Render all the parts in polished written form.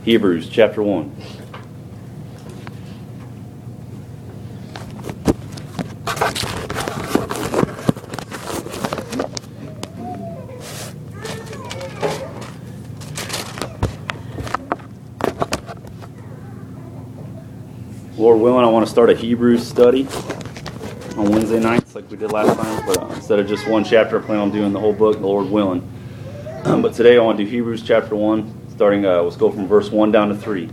Hebrews chapter 1. Lord willing, I want to start a Hebrews study on Wednesday nights like we did last time, but instead of just one chapter, I plan on doing the whole book, Lord willing. But today I want to do Hebrews chapter 1. Starting, let's go from verse 1 down to 3.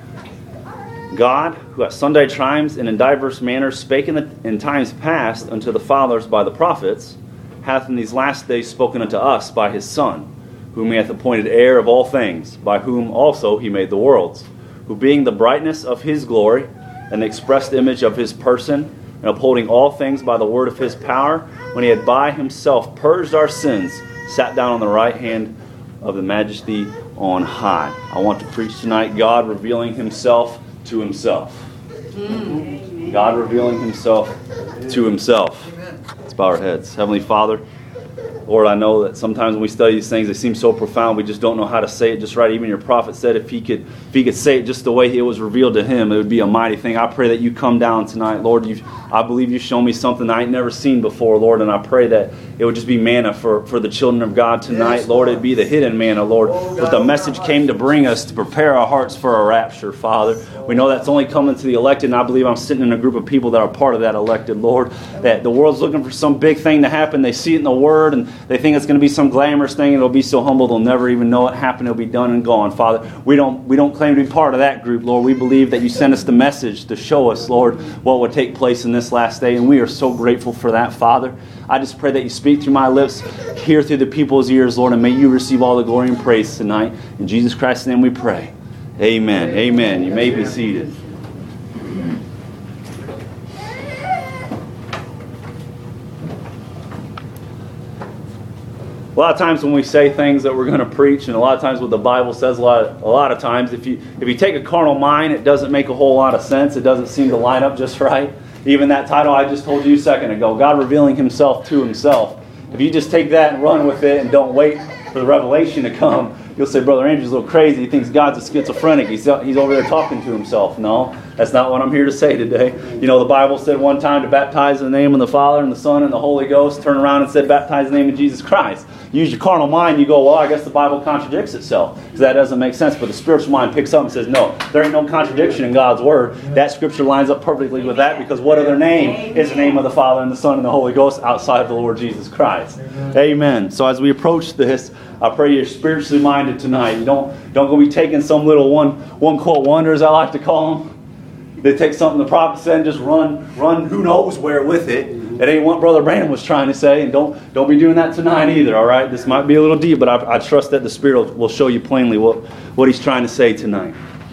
God, who at sundry times and in diverse manners spake in times past unto the fathers by the prophets, hath in these last days spoken unto us by his Son, whom he hath appointed heir of all things, by whom also he made the worlds, who being the brightness of his glory, and the expressed image of his person, and upholding all things by the word of his power, when he had by himself purged our sins, sat down on the right hand of the majesty on high. I want to preach tonight God revealing himself to himself. God revealing himself to himself. Let's bow our heads. Heavenly Father, Lord, I know that sometimes when we study these things, they seem so profound, we just don't know how to say it just right. Even your prophet said if he could say it just the way it was revealed to him, it would be a mighty thing. I pray that you come down tonight, Lord. I believe you show me something I ain't never seen before, Lord, and I pray that it would just be manna for the children of God tonight. Yes, Lord, it'd be the hidden manna, Lord. But the message came to bring us, to prepare our hearts for a rapture, Father. We know that's only coming to the elected, and I believe I'm sitting in a group of people that are part of that elected, Lord. That the world's looking for some big thing to happen. They see it in the Word, and they think it's going to be some glamorous thing, and it'll be so humble they'll never even know it happened. It'll be done and gone, Father. We don't claim to be part of that group, Lord. We believe that you sent us the message to show us, Lord, what would take place in this last day, and we are so grateful for that, Father. I just pray that you speak through my lips, hear through the people's ears, Lord, and may you receive all the glory and praise tonight. In Jesus Christ's name we pray. Amen. Amen. You may be seated. A lot of times when we say things that we're going to preach, and a lot of times what the Bible says, a lot of times, if you take a carnal mind, it doesn't make a whole lot of sense. It doesn't seem to line up just right. Even that title I just told you a second ago, God revealing himself to himself. If you just take that and run with it and don't wait for the revelation to come, you'll say, Brother Andrew's a little crazy. He thinks God's a schizophrenic. He's over there talking to himself. No, that's not what I'm here to say today. You know, the Bible said one time to baptize in the name of the Father and the Son and the Holy Ghost. Turn around and said, baptize in the name of Jesus Christ. Use your carnal mind, you go, well, I guess the Bible contradicts itself. Because that doesn't make sense. But the spiritual mind picks up and says, no, there ain't no contradiction in God's Word. That scripture lines up perfectly with that, because what other name is the name of the Father and the Son and the Holy Ghost outside of the Lord Jesus Christ? Amen. So as we approach this, I pray you're spiritually minded tonight. You don't go be taking some little one quote wonders, I like to call them. They take something the prophet said and just run who knows where with it. It ain't what Brother Brandon was trying to say, and don't be doing that tonight either, all right? This might be a little deep, but I trust that the Spirit will show you plainly what he's trying to say tonight.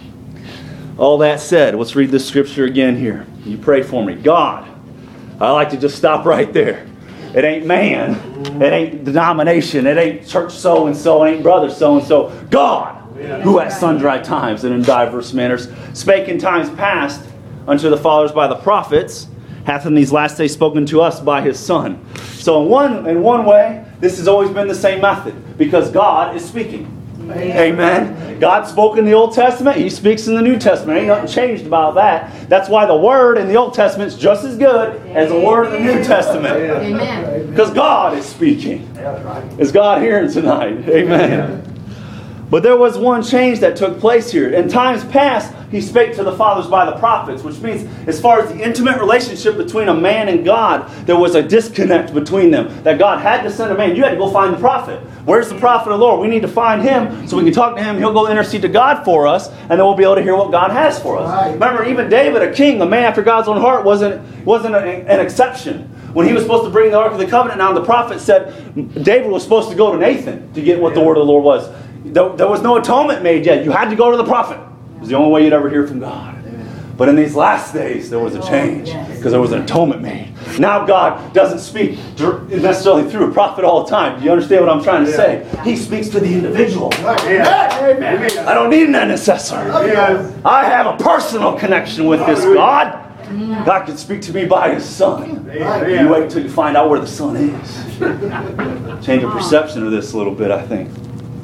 All that said, let's read this scripture again here. You pray for me. God, I like to just stop right there. It ain't man. It ain't denomination. It ain't church so-and-so. It ain't brother so-and-so. God, who at sundry times and in diverse manners spake in times past unto the fathers by the prophets, hath in these last days spoken to us by his Son. So in one way, this has always been the same method, because God is speaking. Amen. God spoke in the Old Testament. He speaks in the New Testament. Ain't nothing changed about that. That's why the Word in the Old Testament is just as good as the Word in the New Testament. Amen. Because God is speaking. Is God hearing tonight? Amen. But there was one change that took place here. In times past, he spake to the fathers by the prophets, which means as far as the intimate relationship between a man and God, there was a disconnect between them. That God had to send a man. You had to go find the prophet. Where's the prophet of the Lord? We need to find him so we can talk to him. He'll go intercede to God for us, and then we'll be able to hear what God has for us. Right. Remember, even David, a king, a man after God's own heart, wasn't an exception. When he was supposed to bring the Ark of the Covenant down, the prophet said David was supposed to go to Nathan to get what the word of the Lord was. There was no atonement made yet. You had to go to the prophet. It was the only way you'd ever hear from God. But in these last days, there was a change because there was an atonement made. Now God doesn't speak necessarily through a prophet all the time. Do you understand what I'm trying to say? He speaks to the individual. Amen. I don't need an intercessor. I have a personal connection with this God. God can speak to me by his Son. You wait until you find out where the Son is. Change of perception of this a little bit, I think.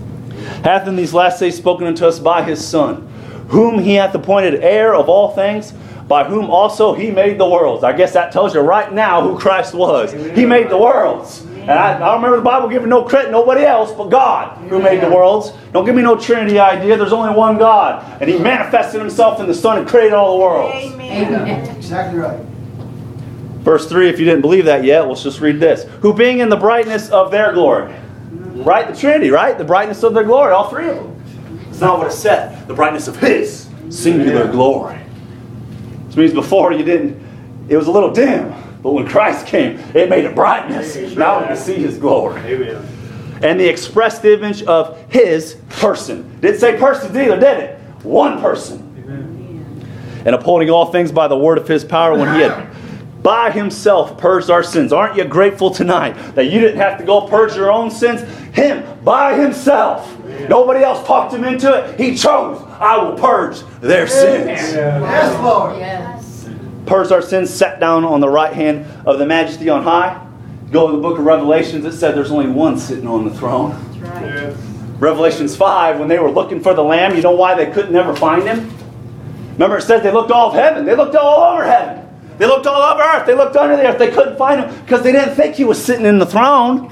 hath in these last days spoken unto us by his Son, whom he hath appointed heir of all things, by whom also he made the worlds. I guess that tells you right now who Christ was. He made the worlds. And I don't remember the Bible giving no credit to nobody else but God who made the worlds. Don't give me no Trinity idea. There's only one God. And he manifested himself in the Son and created all the worlds. Amen. Exactly right. Verse 3, if you didn't believe that yet, let's just read this. Who being in the brightness of their glory. Right? The Trinity, right? The brightness of their glory. All three of them. It's not what it said. The brightness of his singular glory. Which means before you didn't, it was a little dim. But when Christ came, it made a brightness. Amen. Now we can see his glory. Amen. And the expressed image of his person. Didn't say persons either, did it? One person. Amen. And upholding all things by the word of his power, when he had by himself purged our sins. Aren't you grateful tonight that you didn't have to go purge your own sins? Him, by himself. Amen. Nobody else talked him into it. He chose, I will purge their sins. Yes, Lord. Yes. Purged our sins, sat down on the right hand of the majesty on high. Go to the book of Revelations, it said there's only one sitting on the throne. That's right. Yes. Revelations 5, when they were looking for the Lamb, you know why they couldn't never find him? Remember it said they looked all of heaven. They looked all over heaven. They looked all over earth. They looked under the earth. They couldn't find him because they didn't think he was sitting in the throne.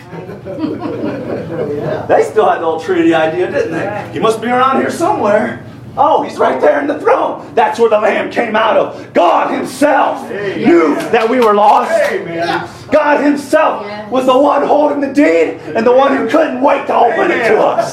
They still had the old Trinity idea, didn't they? He must be around here somewhere. Oh, he's right there in the throne. That's where the Lamb came out of. God himself knew that we were lost. God himself was the one holding the deed and the one who couldn't wait to open it to us.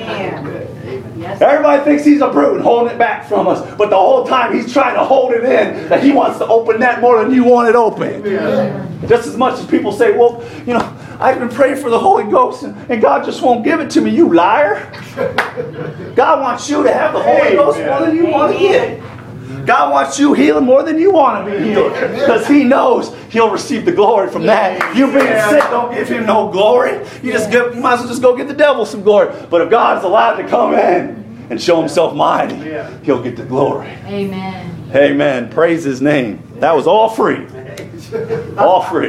Everybody thinks he's a brute holding it back from us. But the whole time he's trying to hold it in, that he wants to open that more than you want it open. Just as much as people say, well, you know, I've been praying for the Holy Ghost and God just won't give it to me, you liar. God wants you to have the Holy Ghost more than you want to get. God wants you healing more than you want to be healed. Because he knows he'll receive the glory from that. You being sick, don't give him no glory. You might as well just go give the devil some glory. But if God's allowed to come in and show himself mighty, he'll get the glory. Amen. Amen. Praise his name. That was all free. All free.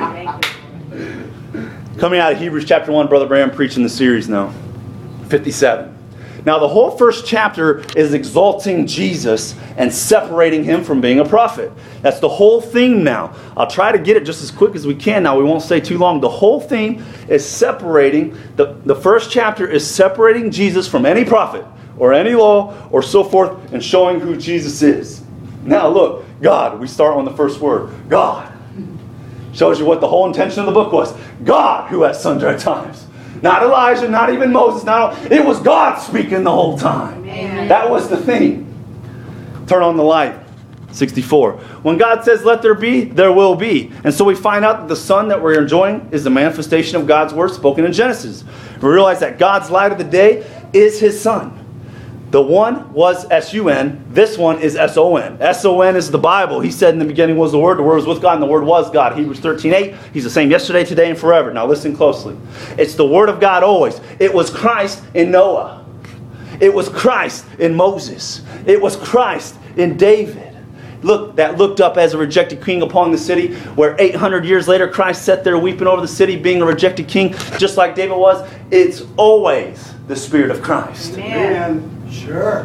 Coming out of Hebrews chapter 1, Brother Bram preaching the series now. 57. Now the whole first chapter is exalting Jesus and separating him from being a prophet. That's the whole theme now. I'll try to get it just as quick as we can now. We won't stay too long. The whole theme is separating, the first chapter is separating Jesus from any prophet or any law or so forth and showing who Jesus is. Now look, God, we start on the first word. God. Shows you what the whole intention of the book was. God who at sundry times. Not Elijah, not even Moses. It was God speaking the whole time. Amen. That was the theme. Turn on the light. 64. When God says, let there be, there will be. And so we find out that the sun that we're enjoying is the manifestation of God's word spoken in Genesis. We realize that God's light of the day is his sun. The one was S-U-N. This one is S-O-N. S-O-N is the Bible. He said in the beginning was the Word was with God, and the Word was God. Hebrews 13:8. He's the same yesterday, today, and forever. Now listen closely. It's the Word of God always. It was Christ in Noah. It was Christ in Moses. It was Christ in David. Look, that looked up as a rejected king upon the city, where 800 years later Christ sat there weeping over the city, being a rejected king, just like David was. It's always the Spirit of Christ. Amen. Sure.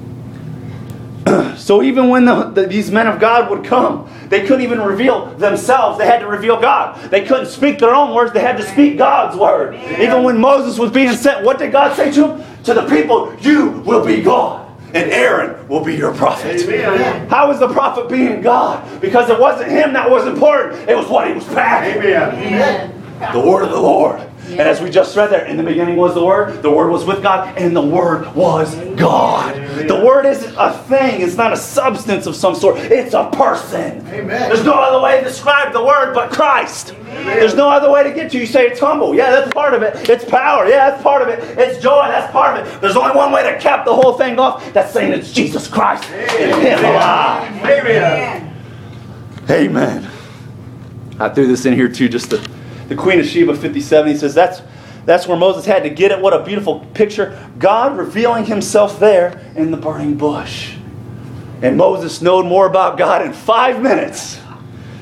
So even when these men of God would come, they couldn't even reveal themselves. They had to reveal God. They couldn't speak their own words. They had to speak God's word. Amen. Even when Moses was being sent, what did God say to him? To the people, you will be God, and Aaron will be your prophet. Amen. How is the prophet being God? Because it wasn't him that was important. It was what he was packing. Amen. The word of the Lord. And as we just read there, in the beginning was the Word was with God, and the Word was God. Amen. The Word isn't a thing. It's not a substance of some sort. It's a person. Amen. There's no other way to describe the Word but Christ. Amen. There's no other way to get to. You say it's humble. Yeah, that's part of it. It's power. Yeah, that's part of it. It's joy. That's part of it. There's only one way to cap the whole thing off. That's saying it's Jesus Christ. Amen. And Him alive. Amen. Amen. I threw this in here too, just to... The Queen of Sheba, 57, he says that's where Moses had to get it. What a beautiful picture. God revealing himself there in the burning bush. And Moses knowed more about God in 5 minutes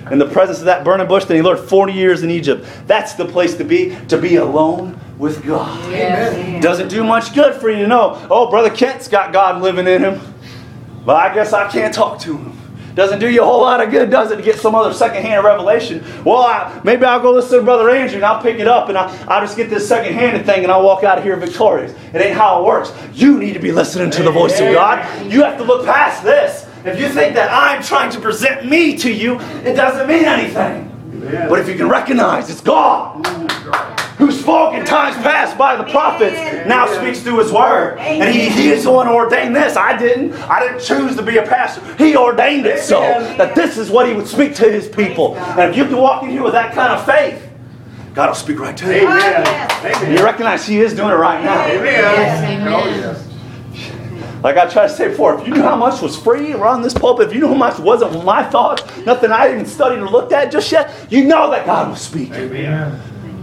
in the presence of that burning bush than he lived 40 years in Egypt. That's the place to be alone with God. Yes. Doesn't do much good for you to know, oh, Brother Kent's got God living in him, but I guess I can't talk to him. Doesn't do you a whole lot of good, does it, to get some other secondhand revelation? Well, maybe I'll go listen to Brother Andrew and I'll pick it up and I'll just get this secondhanded thing and I'll walk out of here victorious. It ain't how it works. You need to be listening to the voice of God. You have to look past this. If you think that I'm trying to present me to you, it doesn't mean anything. But if you can recognize it's God who spoke in times past by the prophets, now speaks through His Word. And He is the one who ordained this. I didn't choose to be a pastor. He ordained it so that this is what He would speak to His people. And if you can walk in here with that kind of faith, God will speak right to you. Amen. You recognize He is doing it right now. Yes, amen. Like I tried to say before, if you knew how much was free around this pulpit, if you knew how much wasn't my thoughts, nothing I even studied or looked at just yet, you know that God was speaking. Amen.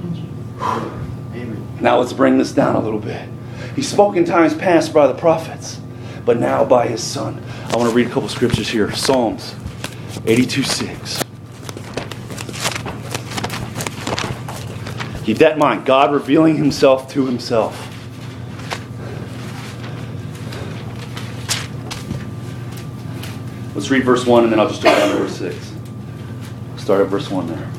Now let's bring this down a little bit. He spoke in times past by the prophets, but now by His Son. I want to read a couple scriptures here. Psalms 82:6. Keep that in mind. God revealing Himself to Himself. Let's read verse 1 and then I'll just jump down to verse 6. Start at verse 1 there.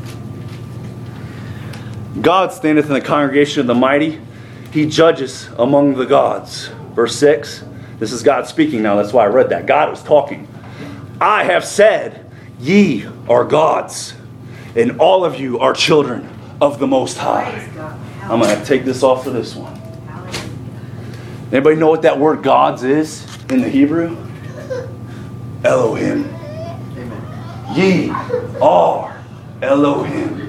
God standeth in the congregation of the mighty. He judges among the gods. Verse 6. This is God speaking now. That's why I read that. God was talking. I have said, ye are gods, and all of you are children of the Most High. I'm going to take this off for this one. Anybody know what that word gods is in the Hebrew? Elohim. Amen. Ye are Elohim.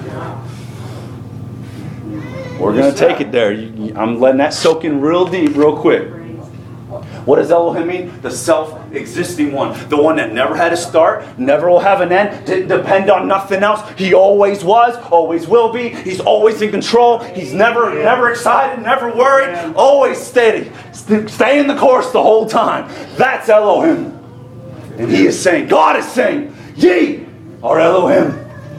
We're going to take it there. I'm letting that soak in real deep, real quick. What does Elohim mean? The self-existing one. The one that never had a start, never will have an end, didn't depend on nothing else. He always was, always will be. He's always in control. He's never excited, never worried, always steady. Staying the course the whole time. That's Elohim. And He is saying, God is saying, ye are Elohim.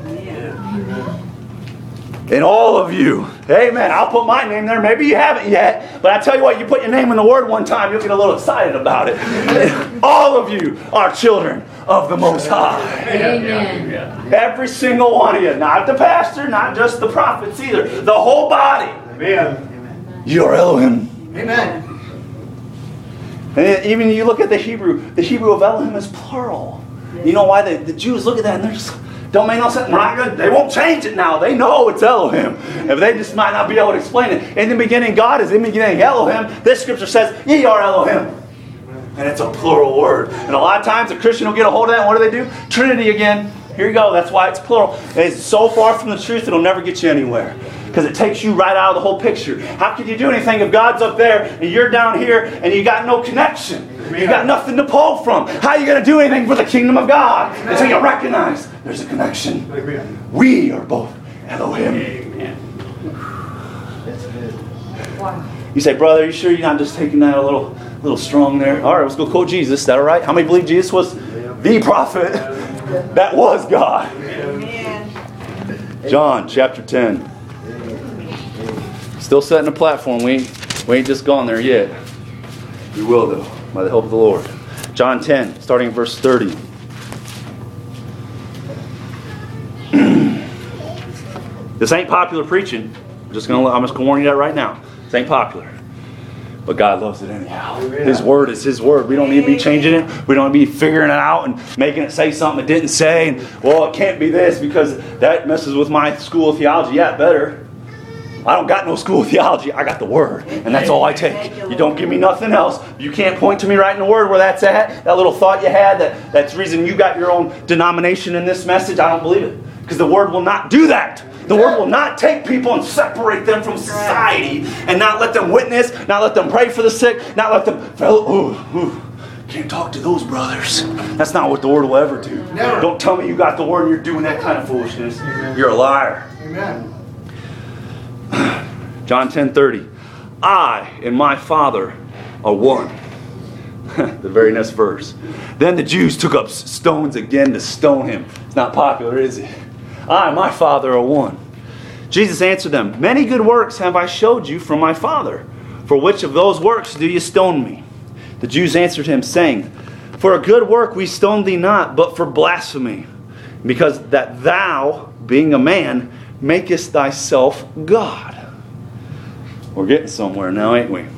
And all of you. Amen. I'll put my name there. Maybe you haven't yet. But I tell you what, you put your name in the Word one time, you'll get a little excited about it. All of you are children of the Most High. Amen. Every single one of you. Not the pastor, not just the prophets either. The whole body. Amen. You are Elohim. Amen. And even you look at the Hebrew of Elohim is plural. You know why the Jews look at that and they're just, don't make no sense. We're not good. They won't change it now. They know it's Elohim. If they just might not be able to explain it. In the beginning, God is in the beginning Elohim. This scripture says, ye are Elohim. And it's a plural word. And a lot of times a Christian will get a hold of that and what do? Trinity again. Here you go. That's why it's plural. It's so far from the truth it'll never get you anywhere. Because it takes you right out of the whole picture. How can you do anything if God's up there and you're down here and you got no connection? You got nothing to pull from. How are you going to do anything for the kingdom of God? Until you recognize there's a connection. Amen. We are both Elohim. That's good. Wow. You say, brother, are you sure you're not just taking that a little strong there? All right, let's go quote Jesus. Is that all right? How many believe Jesus was the prophet that was God? John chapter 10. Still setting the platform. We ain't just gone there yet. We will, though, by the help of the Lord. John 10, starting in verse 30. This ain't popular preaching. I'm just gonna warn you that right now. This ain't popular. But God loves it anyhow. His word is His word. We don't need to be changing it. We don't need to be figuring it out and making it say something it didn't say. And, well, it can't be this because that messes with my school of theology. Yeah, it better. I don't got no school of theology. I got the Word. And that's all I take. You don't give me nothing else. You can't point to me right in the Word where that's at. That little thought you had, that's the reason you got your own denomination in this message. I don't believe it. Because the Word will not do that. The Word will not take people and separate them from society and not let them witness, not let them pray for the sick, not let them... Can't talk to those brothers. That's not what the Word will ever do. Never. Don't tell me you got the Word and you're doing that kind of foolishness. You're a liar. Amen. John 10:30. I and my Father are one. The very next verse. Then the Jews took up stones again to stone him. It's not popular, is it? I and my Father are one. Jesus answered them, many good works have I showed you from my Father. For which of those works do you stone me? The Jews answered him, saying, for a good work we stone thee not, but for blasphemy. Because that thou, being a man, makest thyself God. We're getting somewhere now, ain't we?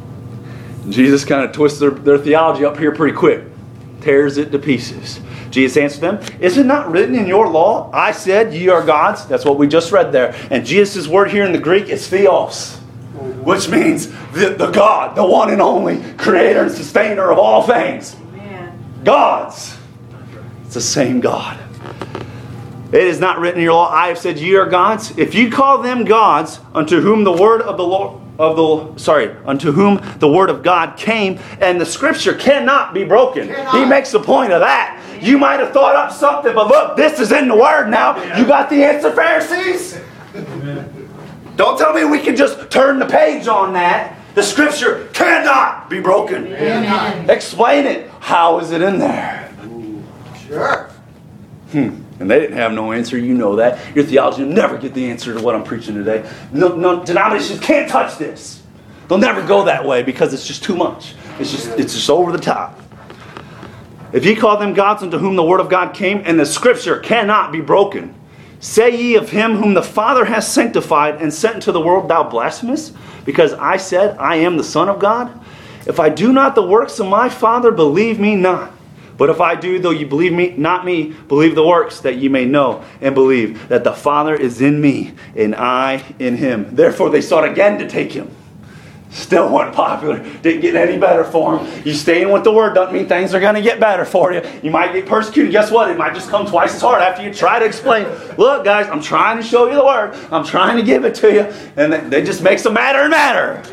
Jesus kind of twists their theology up here pretty quick. Tears it to pieces. Jesus answered them, is it not written in your law, I said ye are gods? That's what we just read there. And Jesus' word here in the Greek is theos, which means the God, the one and only creator and sustainer of all things. Amen. Gods. It's the same God. It is not written in your law, I have said ye are gods. If you call them gods, unto whom the word of the Lord unto whom the word of God came, and the scripture cannot be broken. He makes a point of that. You might have thought up something, but look, this is in the word now. You got the answer, Pharisees? Don't tell me we can just turn the page on that. The scripture cannot be broken. Amen. Explain it. How is it in there? Sure. And they didn't have no answer. You know that. Your theology will never get the answer to what I'm preaching today. No denominations can't touch this. They'll never go that way because it's just too much. It's just over the top. If ye call them gods unto whom the word of God came, and the scripture cannot be broken, say ye of him whom the Father has sanctified and sent into the world, thou blasphemous? Because I said, I am the Son of God? If I do not the works of my Father, believe me not. But if I do, though you believe me, not me, believe the works, that ye may know and believe that the Father is in me, and I in him. Therefore they sought again to take him. Still weren't popular. Didn't get any better for him. You staying with the word doesn't mean things are going to get better for you. You might get persecuted. Guess what? It might just come twice as hard after you try to explain. Look, guys, I'm trying to show you the word. I'm trying to give it to you. And they just makes them madder and madder.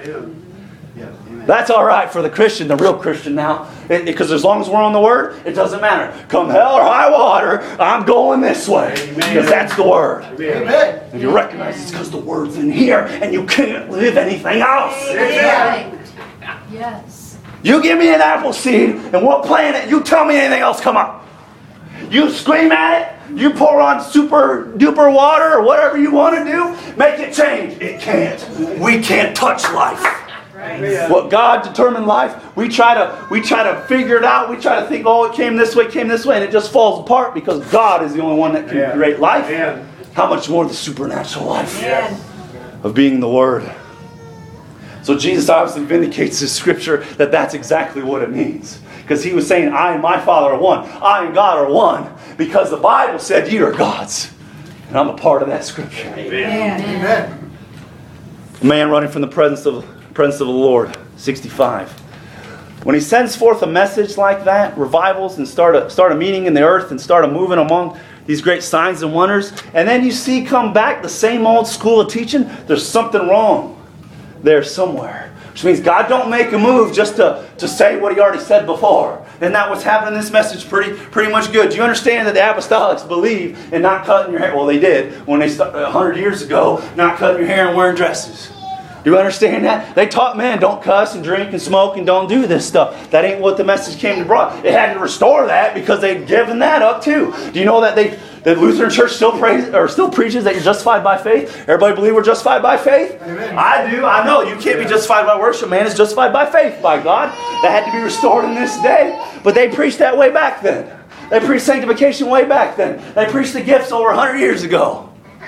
That's all right for the Christian, the real Christian now. Because as long as we're on the word, it doesn't matter. Come hell or high water, I'm going this way. Because that's the word. Amen. And you recognize it's because the word's in here and you can't live anything else. Right. Yes. You give me an apple seed and we'll plant it. You tell me anything else come up. You scream at it. You pour on super duper water or whatever you want to do. Make it change. It can't. We can't touch life. Right. What God determined life, we try to figure it out. We try to think, oh, it came this way, and it just falls apart because God is the only one that can create life. How much more the supernatural life of being the Word. So Jesus obviously vindicates this scripture that that's exactly what it means. Because he was saying, I and my Father are one. I and God are one. Because the Bible said you are God's. And I'm a part of that scripture. Amen. Amen. A man running from the presence of the Lord, 65. When he sends forth a message like that, revivals, and start a meeting in the earth and start a moving among these great signs and wonders, and then you see come back the same old school of teaching, there's something wrong there somewhere. Which means God don't make a move just to say what he already said before. And that was happening in this message pretty much good. Do you understand that the apostolics believe in not cutting your hair? Well, they did when they started 100 years ago, not cutting your hair and wearing dresses. Do you understand that? They taught men don't cuss and drink and smoke and don't do this stuff. That ain't what the message came to bring. It had to restore that because they'd given that up too. Do you know that the Lutheran Church still preaches that you're justified by faith? Everybody believe we're justified by faith? Amen. I do. I know. You can't be justified by worship. Man is justified by faith by God. That had to be restored in this day. But they preached that way back then. They preached sanctification way back then. They preached the gifts over 100 years ago.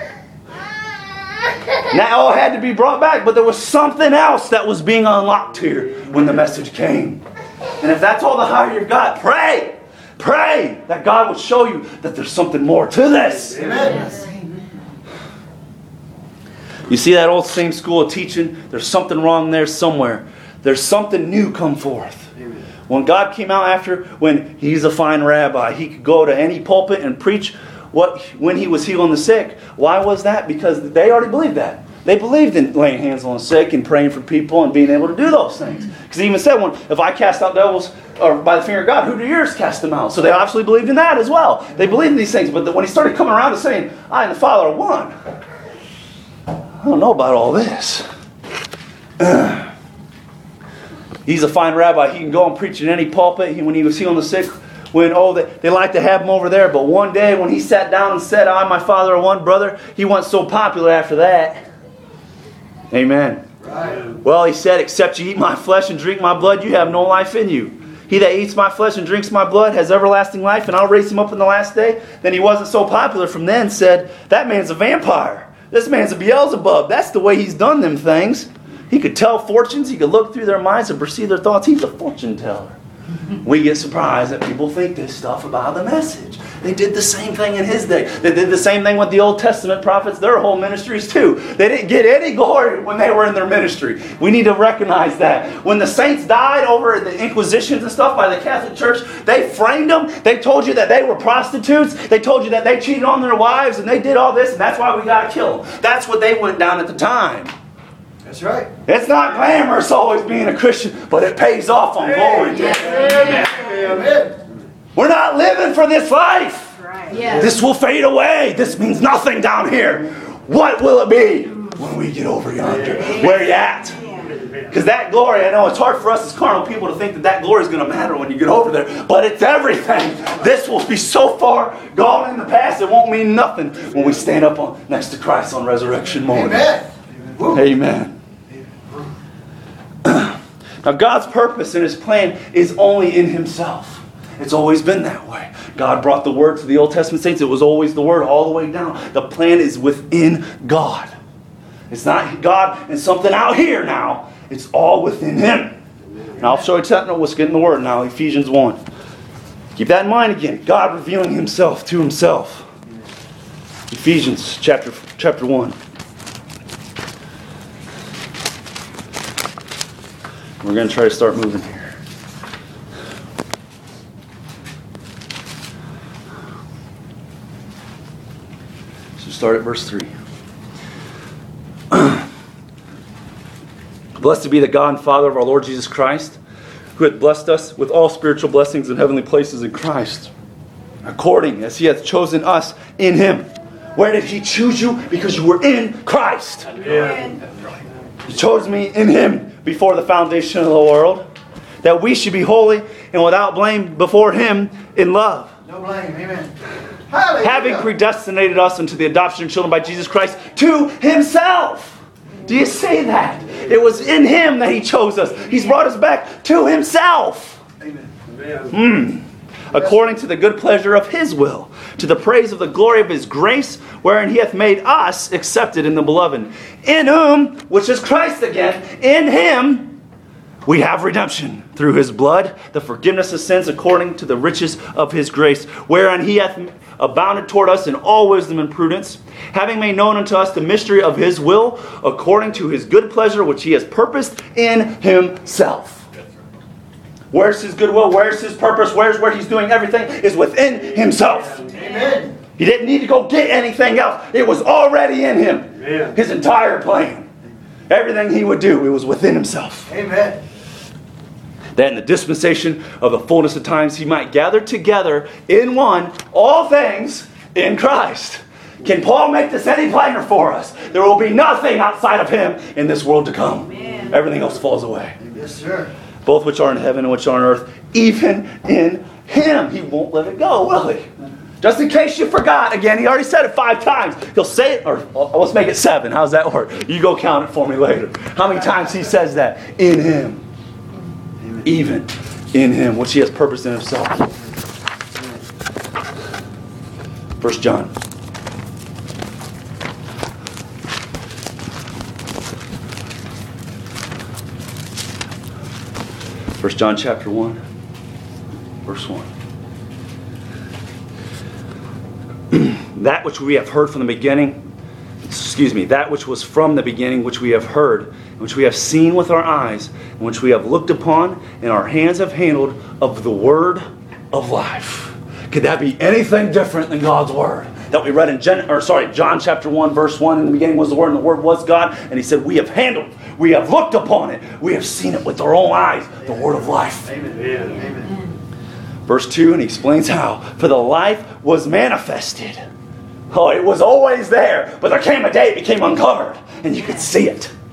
And that all had to be brought back, but there was something else that was being unlocked here when the message came. And if that's all the higher you've got, pray that God will show you that there's something more to this. Amen. You see that old same school of teaching? There's something wrong there somewhere. There's something new come forth. Amen. When God came out when he's a fine rabbi, he could go to any pulpit and preach when he was healing the sick. Why was that? Because they already believed that. They believed in laying hands on the sick and praying for people and being able to do those things. Because he even said, if I cast out devils or by the finger of God, who do yours cast them out? So they obviously believed in that as well. They believed in these things. But when he started coming around to saying, I and the Father are one, I don't know about all this. He's a fine rabbi. He can go and preach in any pulpit. When he was healing the sick, they like to have him over there. But one day when he sat down and said, I and my Father are one, brother, he wasn't so popular after that. Amen. Right. Well, he said, except you eat my flesh and drink my blood, you have no life in you. He that eats my flesh and drinks my blood has everlasting life, and I'll raise him up in the last day. Then he wasn't so popular from then, said, that man's a vampire. This man's a Beelzebub. That's the way he's done them things. He could tell fortunes. He could look through their minds and perceive their thoughts. He's a fortune teller. We get surprised that people think this stuff about the message. They did the same thing in his day. They did the same thing with the Old Testament prophets, their whole ministries too. They didn't get any glory when they were in their ministry. We need to recognize that. When the saints died over the Inquisitions and stuff by the Catholic Church, they framed them. They told you that they were prostitutes. They told you that they cheated on their wives and they did all this, and that's why we got to kill them. That's what they went down at the time. That's right. It's not glamorous always being a Christian, but it pays off on glory. Amen. We're not living for this life. Yes. This will fade away. This means nothing down here. What will it be when we get over yonder? Where are you at? Because that glory, I know it's hard for us as carnal people to think that glory is going to matter when you get over there, but it's everything. This will be so far gone in the past, it won't mean nothing when we stand up next to Christ on resurrection morning. Amen. Amen. Now, God's purpose and His plan is only in Himself. It's always been that way. God brought the Word to the Old Testament saints. It was always the Word all the way down. The plan is within God. It's not God and something out here now. It's all within Him. Now, I'll show you something. Let's get in the Word now. Ephesians 1. Keep that in mind again. God revealing Himself to Himself. Ephesians chapter 1. We're going to try to start moving here. So start at verse 3. Blessed be the God and Father of our Lord Jesus Christ, who hath blessed us with all spiritual blessings in heavenly places in Christ, according as He hath chosen us in Him. Where did He choose you? Because you were in Christ. Yeah. He chose me in Him before the foundation of the world, that we should be holy and without blame before Him in love. No blame. Amen. Hallelujah. Having predestinated us unto the adoption of children by Jesus Christ to Himself. Do you see that? It was in Him that He chose us. He's brought us back to Himself. Amen. According to the good pleasure of His will, to the praise of the glory of His grace, wherein He hath made us accepted in the Beloved, in whom, which is Christ again, in Him we have redemption through His blood, the forgiveness of sins according to the riches of His grace, wherein He hath abounded toward us in all wisdom and prudence, having made known unto us the mystery of His will, according to His good pleasure, which He has purposed in Himself. Where's His goodwill? Where's His purpose? Where's where He's doing everything? Is within Himself. Amen. He didn't need to go get anything else. It was already in Him. Amen. His entire plan. Everything He would do, it was within Himself. Amen. That in the dispensation of the fullness of times He might gather together in one all things in Christ. Can Paul make this any plainer for us? There will be nothing outside of Him in this world to come. Amen. Everything else falls away. Yes, sir. Both which are in heaven and which are on earth, even in Him. He won't let it go, will He? Just in case you forgot, again, He already said it 5 times. He'll say it, or let's make it 7. How's that work? You go count it for me later. How many times He says that? In Him. Even in Him, which He has purposed in Himself. 1 John. First John chapter 1, verse 1. That which we have heard from the beginning, that which was from the beginning, which we have heard, which we have seen with our eyes, and which we have looked upon, and our hands have handled of the word of life. Could that be anything different than God's word? That we read in John chapter 1, verse 1, in the beginning was the Word, and the Word was God. And He said, we have handled, we have looked upon it, we have seen it with our own eyes, the Word of life. Amen. Amen. Verse 2, and he explains how. For the life was manifested. Oh, it was always there, but there came a day it became uncovered, and you could see it. Yes.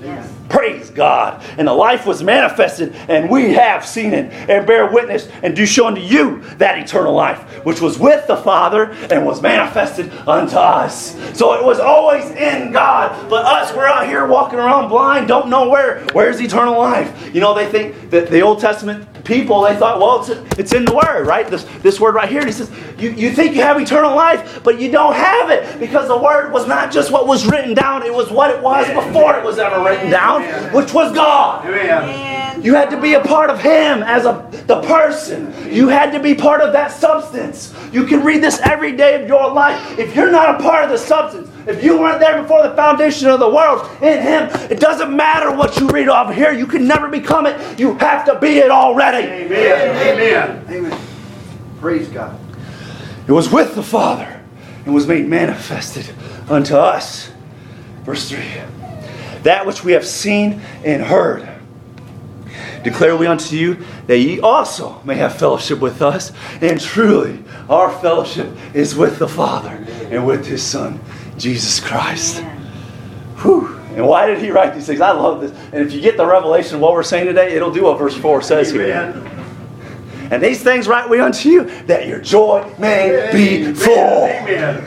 Praise God. And the life was manifested, and we have seen it, and bear witness, and do show unto you that eternal life, which was with the Father, and was manifested unto us. So it was always in God. But us, we're out here walking around blind, don't know where's eternal life. You know, they think that the Old Testament people, they thought, well, it's in the Word, right? This word right here. And he says, you think you have eternal life, but you don't have it, because the Word was not just what was written down, it was what it was before it was ever written down, which was God. Amen. You had to be a part of Him as the person. You had to be part of that substance. You can read this every day of your life. If you're not a part of the substance, if you weren't there before the foundation of the world in Him, it doesn't matter what you read off here. You can never become it. You have to be it already. Amen. Amen. Praise God. It was with the Father and was made manifested unto us. Verse 3. That which we have seen and heard, declare we unto you, that ye also may have fellowship with us. And truly, our fellowship is with the Father and with His Son, Jesus Christ. Whew. And why did He write these things? I love this. And if you get the revelation of what we're saying today, it'll do what verse 4 says here. And these things write we unto you, that your joy may be full. Amen.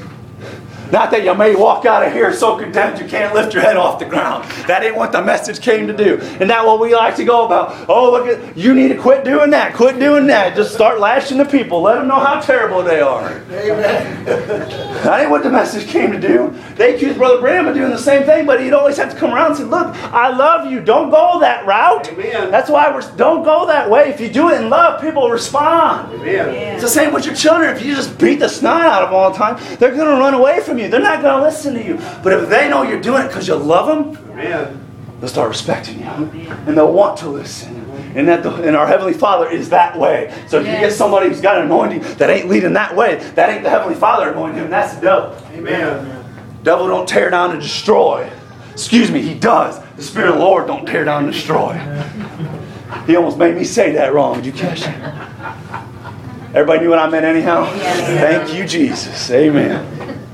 Not that you may walk out of here so condemned you can't lift your head off the ground. That ain't what the message came to do. And that's what we like to go about. Oh, look at, you need to quit doing that. Quit doing that. Just start lashing the people. Let them know how terrible they are. Amen. That ain't what the message came to do. They accused Brother Branham of doing the same thing, but he'd always have to come around and say, look, I love you. Don't go that route. Amen. That's why don't go that way. If you do it in love, people will respond. Amen. It's the same with your children. If you just beat the snot out of them all the time, they're going to run away from you. They're not going to listen to you. But if they know you're doing it because you love them, Amen. they'll start respecting you. And they'll want to listen. And our Heavenly Father is that way. So if you get somebody who's got an anointing that ain't leading that way, that ain't the Heavenly Father anointing him. That's the devil. Amen. Devil don't tear down and destroy. Excuse me, he does. The Spirit of the Lord don't tear down and destroy. He almost made me say that wrong. Did you catch it? Everybody knew what I meant anyhow? Yes. Thank you, Jesus. Amen.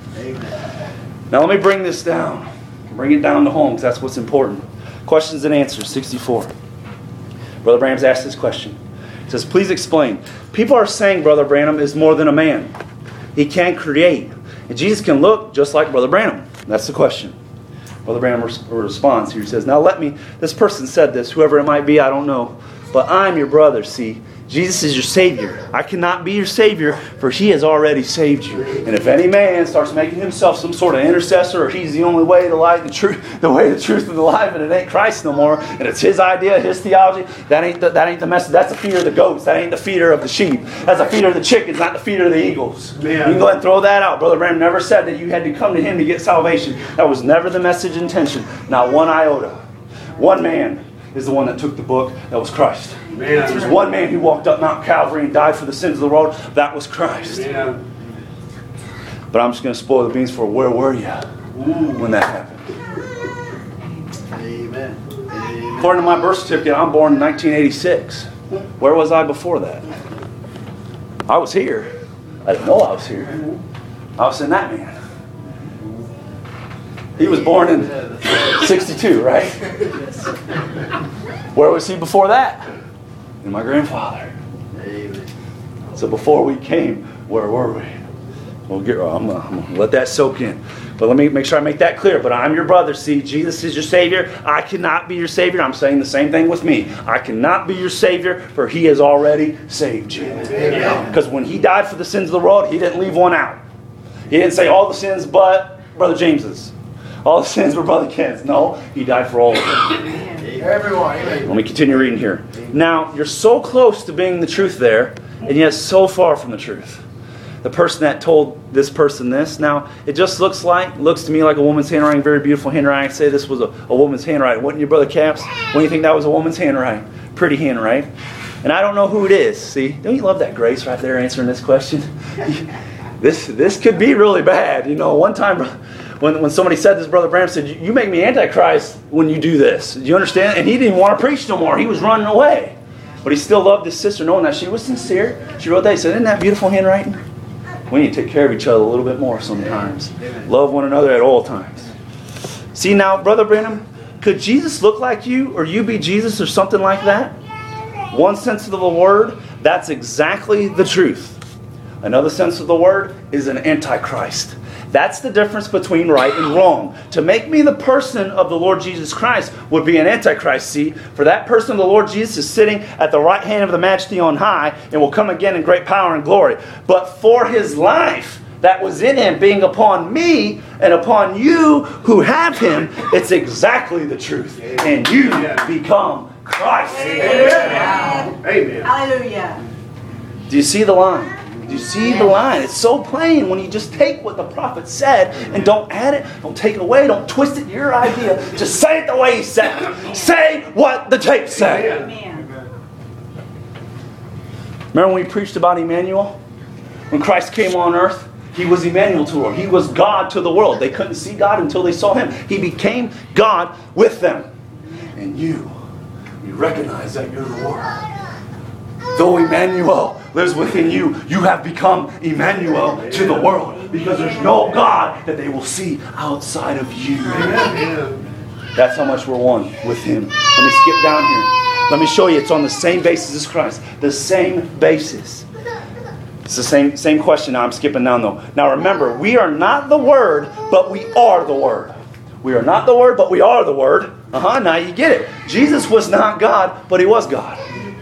Now let me bring this down. Bring it down to home, because that's what's important. Questions and answers, 64. Brother Branham's asked this question. He says, please explain. People are saying Brother Branham is more than a man. He can create. And Jesus can look just like Brother Branham. That's the question. Brother Branham responds here. He says, now this person said this, whoever it might be, I don't know. But I'm your brother, see. Jesus is your Savior. I cannot be your Savior, for He has already saved you. And if any man starts making himself some sort of intercessor, or he's the only way, the light, the truth, the way, the truth, and the life, and it ain't Christ no more, and it's his idea, his theology, that ain't the message. That's the feeder of the goats. That ain't the feeder of the sheep. That's the feeder of the chickens, not the feeder of the eagles. Man. You can go ahead and throw that out. Brother Branham never said that you had to come to him to get salvation. That was never the message intention. Not one iota. One man is the one that took the book. That was Christ. Amen. There's one man who walked up Mount Calvary and died for the sins of the world. That was Christ. Amen. But I'm just going to spoil the beans for where were you when that happened? Amen. Amen. According to my birth certificate, I'm born in 1986. Where was I before that? I was here. I didn't know I was here. I was in that man. He was born in 62, right? Where was he before that? In my grandfather. Amen. So before we came, where were we? I'm going to let that soak in. But let me make sure I make that clear. But I'm your brother. See, Jesus is your Savior. I cannot be your Savior. I'm saying the same thing with me. I cannot be your Savior, for He has already saved you. Because when He died for the sins of the world, He didn't leave one out. He didn't say all the sins but Brother James's. All the sins were Brother Ken's. No, He died for all of them. Everyone. Amen. Let me continue reading here. Now, you're so close to being the truth there, and yet so far from the truth. The person that told this person this, now, it just looks to me like a woman's handwriting, very beautiful handwriting. I'd say this was a woman's handwriting. Wouldn't you, Brother Caps? When you think that was a woman's handwriting? Pretty handwriting. And I don't know who it is. See, don't you love that Grace right there answering this question? This could be really bad. You know, one time when somebody said this, Brother Branham said, you make me Antichrist when you do this. Do you understand? And he didn't even want to preach no more. He was running away. But he still loved his sister, knowing that she was sincere. She wrote that. He said, isn't that beautiful handwriting? We need to take care of each other a little bit more sometimes. Amen. Love one another at all times. See now, Brother Branham Could Jesus look like you, or you be Jesus, or something like that? One sense of the word, that's exactly the truth. Another sense of the word is an antichrist. That's the difference between right and wrong. To make me the person of the Lord Jesus Christ would be an antichrist. See, for that person of the Lord Jesus is sitting at the right hand of the Majesty on high and will come again in great power and glory. But for his life that was in him being upon me and upon you who have him, it's exactly the truth. And you become Christ. Amen. Amen. Hallelujah. Do you see the line? Do you see the line? It's so plain when you just take what the prophet said and don't add it, don't take it away, don't twist it your idea. Just say it the way he said it. Say what the tape said. Amen. Remember when we preached about Emmanuel? When Christ came on earth, he was Emmanuel to the world. He was God to the world. They couldn't see God until they saw him. He became God with them. And you recognize that you're the Word. Though Emmanuel lives within you, you have become Emmanuel to the world. Because there's no God that they will see outside of you. That's how much we're one with him. Let me skip down here. Let me show you. It's on the same basis as Christ. The same basis. It's the same question. Now I'm skipping down though. Now remember, we are not the Word, but we are the Word. We are not the Word, but we are the Word. Now you get it. Jesus was not God, but he was God.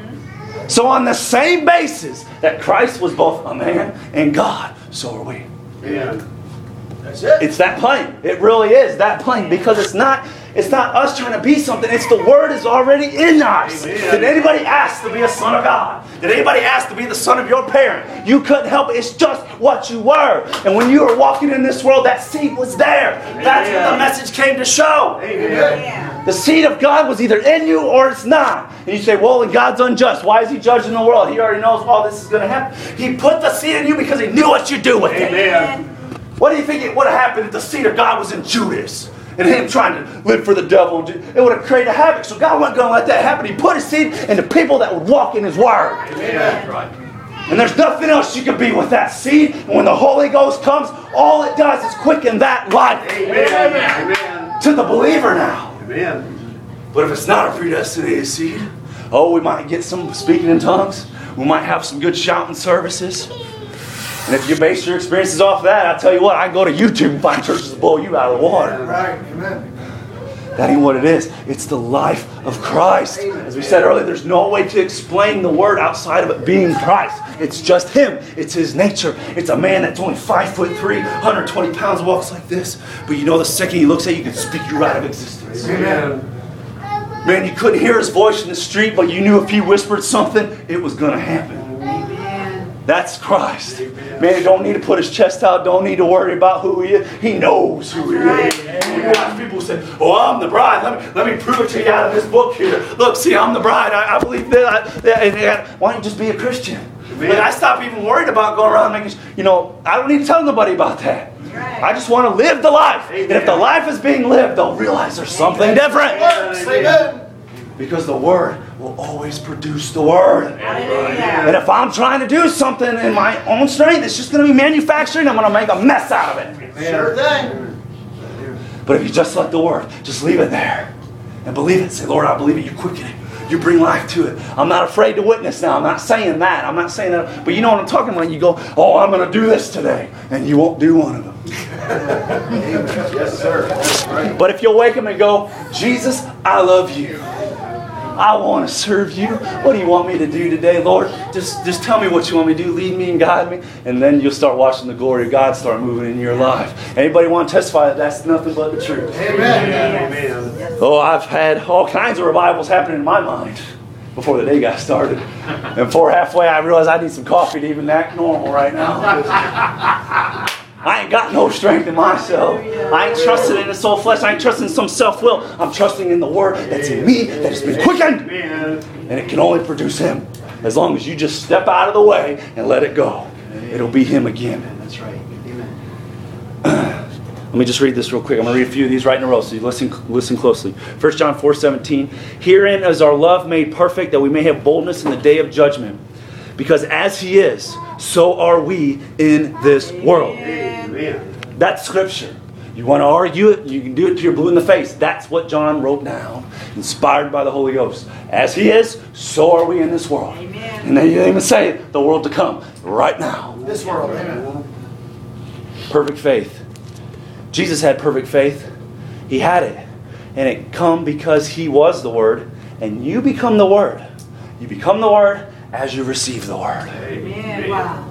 So on the same basis that Christ was both a man and God, so are we. Yeah. That's it. It's that plain. It really is that plain. Because it's not us trying to be something. It's the Word is already in us. Amen. Did anybody ask to be a son of God? Did anybody ask to be the son of your parent? You couldn't help it. It's just what you were. And when you were walking in this world, that seed was there. That's what the message came to show. Amen. The seed of God was either in you or it's not. And you say, well, and God's unjust. Why is he judging the world? He already knows all this is going to happen. He put the seed in you because he knew what you'd do with it. Amen. What do you think it would have happened if the seed of God was in Judas? And him trying to live for the devil. It would have created havoc. So God wasn't going to let that happen. He put his seed in the people that would walk in his word. Amen. Right. And there's nothing else you can be with that seed. And when the Holy Ghost comes, all it does is quicken that life. Amen. To the believer now. Amen. But if it's not a predestinated seed, we might get some speaking in tongues. We might have some good shouting services. And if you base your experiences off of that, I'll tell you what, I can go to YouTube and find churches that blow you out of the water. Right. Amen. That ain't what it is. It's the life of Christ. As we said earlier, there's no way to explain the Word outside of it being Christ. It's just him. It's his nature. It's a man that's only 5'3", 120 pounds, walks like this. But you know, the second he looks at you, he can speak you right out of existence. Amen. Man, you couldn't hear his voice in the street, but you knew if he whispered something, it was going to happen. That's Christ. Man, he don't need to put his chest out. Don't need to worry about who he is. He knows who he is. You watch people say, I'm the bride. Let me prove it to you out of this book here. Look, see, I'm the bride. I believe that. Why don't you just be a Christian? Like, I stopped even worried about going around making, I don't need to tell nobody about that. I just want to live the life. And if the life is being lived, they'll realize there's something different. Because the Word will always produce the Word. And if I'm trying to do something in my own strength, it's just going to be manufacturing. I'm going to make a mess out of it. Sure thing. But if you just let the Word, just leave it there. And believe it. Say, Lord, I believe it. You quicken it. You bring life to it. I'm not afraid to witness now. I'm not saying that. I'm not saying that. But you know what I'm talking about. You go, I'm going to do this today. And you won't do one of them. Yes, sir. But if you'll wake up and go, Jesus, I love you. I want to serve you. What do you want me to do today, Lord? Just tell me what you want me to do. Lead me and guide me. And then you'll start watching the glory of God start moving in your life. Anybody want to testify that that's nothing but the truth? Amen. Amen. I've had all kinds of revivals happening in my mind before the day got started. And before halfway, I realized I need some coffee to even act normal right now. I ain't got no strength in myself. I ain't trusting in this old flesh. I ain't trusting in some self-will. I'm trusting in the Word that's in me, that has been quickened. And it can only produce Him. As long as you just step out of the way and let it go. It'll be Him again. That's right. Amen. Let me just read this real quick. I'm going to read a few of these right in a row, so you listen closely. 1 John 4:17. Herein is our love made perfect, that we may have boldness in the day of judgment. Because as He is, so are we in this world. Amen. That's Scripture. You want to argue it? You can do it till you're blue in the face. That's what John wrote down, inspired by the Holy Ghost. As He is, so are we in this world. Amen. And then you even say the world to come, right now. This world. Amen. Perfect faith. Jesus had perfect faith. He had it. And it come because He was the Word. And you become the Word. You become the Word as you receive the Word. Amen. Wow.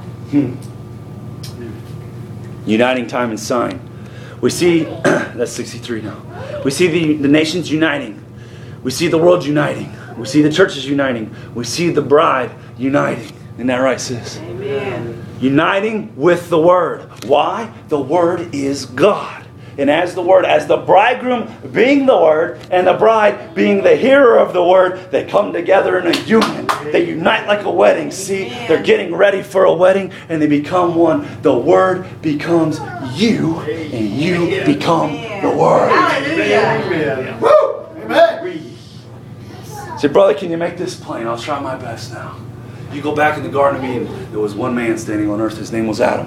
Uniting time and sign. We see, that's 63 now. We see the nations uniting. We see the world uniting. We see the churches uniting. We see the bride uniting. Isn't that right, sis? Amen. Uniting with the Word. Why? The Word is God. And as the Word, as the bridegroom being the Word, and the bride being the hearer of the Word, they come together in a union. They unite like a wedding. See, they're getting ready for a wedding, and they become one. The Word becomes you, and you become the Word. Hallelujah. Woo! Amen. Say, brother, can you make this plain? I'll try my best now. You go back in the Garden of Eden. There was one man standing on earth. His name was Adam.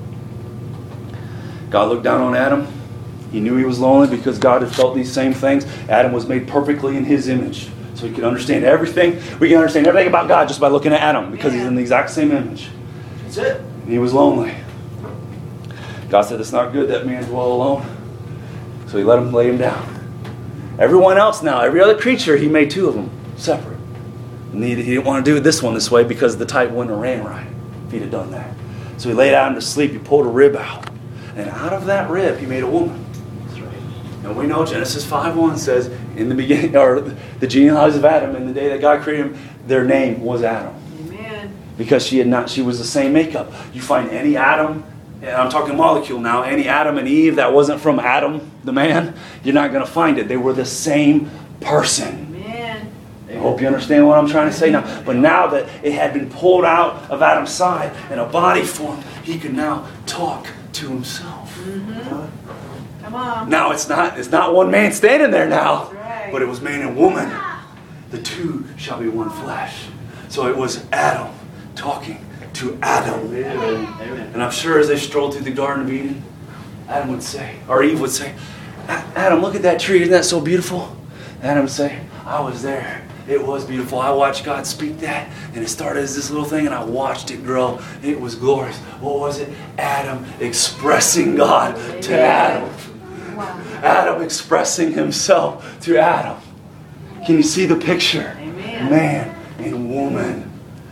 God looked down on Adam. He knew he was lonely because God had felt these same things. Adam was made perfectly in His image. So he could understand everything. We can understand everything about God just by looking at Adam because he's in the exact same image. That's it. And he was lonely. God said, it's not good that man dwell alone. So He let him lay him down. Everyone else now, every other creature, He made two of them separate. And he didn't want to do this one this way because the type wouldn't have ran right if he'd have done that. So He laid Adam to sleep. He pulled a rib out. And out of that rib, He made a woman. And we know Genesis 5:1 says, in the beginning, or the genealogy of Adam, in the day that God created him, their name was Adam. Amen. Because she was the same makeup. You find any Adam, and I'm talking molecule now, any Adam and Eve that wasn't from Adam, the man, you're not going to find it. They were the same person. Amen. I hope you understand what I'm trying to say now. But now that it had been pulled out of Adam's side and a body formed, he could now talk to himself. Come on. Now it's not one man standing there now, That's right. but it was man and woman. The two shall be one flesh. So it was Adam talking to Adam. Amen. And I'm sure as they strolled through the Garden of Eden, Adam would say, or Eve would say, Adam, look at that tree. Isn't that so beautiful? Adam would say, I was there. It was beautiful. I watched God speak that, and it started as this little thing, and I watched it grow. It was glorious. What was it? Adam expressing God to Adam. Wow. Adam expressing himself to Adam. Can you see the picture? Amen. Man and woman.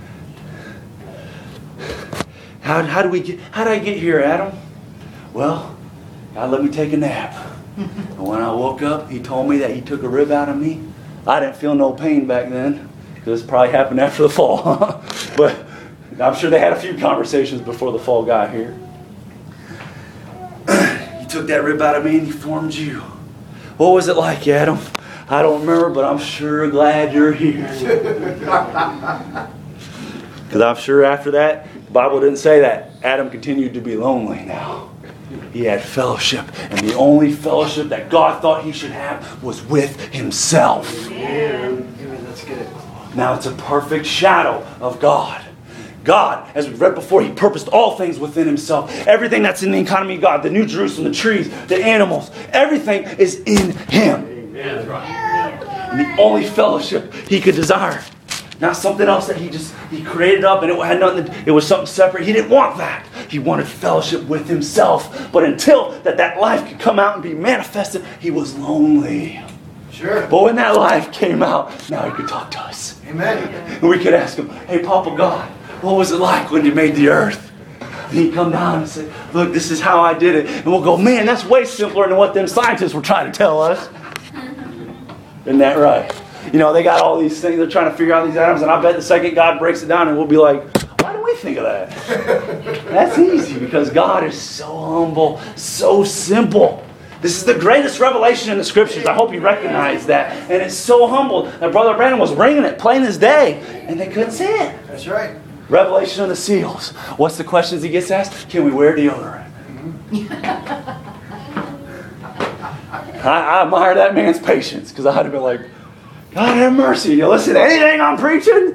How did I get here, Adam? Well, God let me take a nap. And when I woke up, He told me that He took a rib out of me. I didn't feel no pain back then, because it probably happened after the fall. But I'm sure they had a few conversations before the fall got here. He took that rib out of me and He formed you. What was it like, Adam? I don't remember, but I'm sure glad you're here. Because I'm sure after that, the Bible didn't say that. Adam continued to be lonely now. He had fellowship. And the only fellowship that God thought he should have was with Himself. Amen. That's good. Now it's a perfect shadow of God. God, as we read before, He purposed all things within Himself. Everything that's in the economy of God, the New Jerusalem, the trees, the animals, everything is in Him. Amen. That's right. And the only fellowship He could desire. Not something else that He created up and it had nothing. It was something separate. He didn't want that. He wanted fellowship with Himself. But until that life could come out and be manifested, He was lonely. Sure. But when that life came out, now He could talk to us. Amen. And we could ask Him, hey, Papa God, what was it like when you made the earth? And He'd come down and say, look, this is how I did it. And we'll go, man, that's way simpler than what them scientists were trying to tell us. Isn't that right? You know, they got all these things. They're trying to figure out these atoms. And I bet the second God breaks it down and we'll be like, why didn't we think of that? That's easy because God is so humble, so simple. This is the greatest revelation in the Scriptures. I hope you recognize that. And it's so humble that Brother Brandon was ringing it plain as day. And they couldn't see it. That's right. Revelation of the seals. What's the questions he gets asked? Can we wear deodorant? I admire that man's patience because I'd have been like, God have mercy. You listen to anything I'm preaching?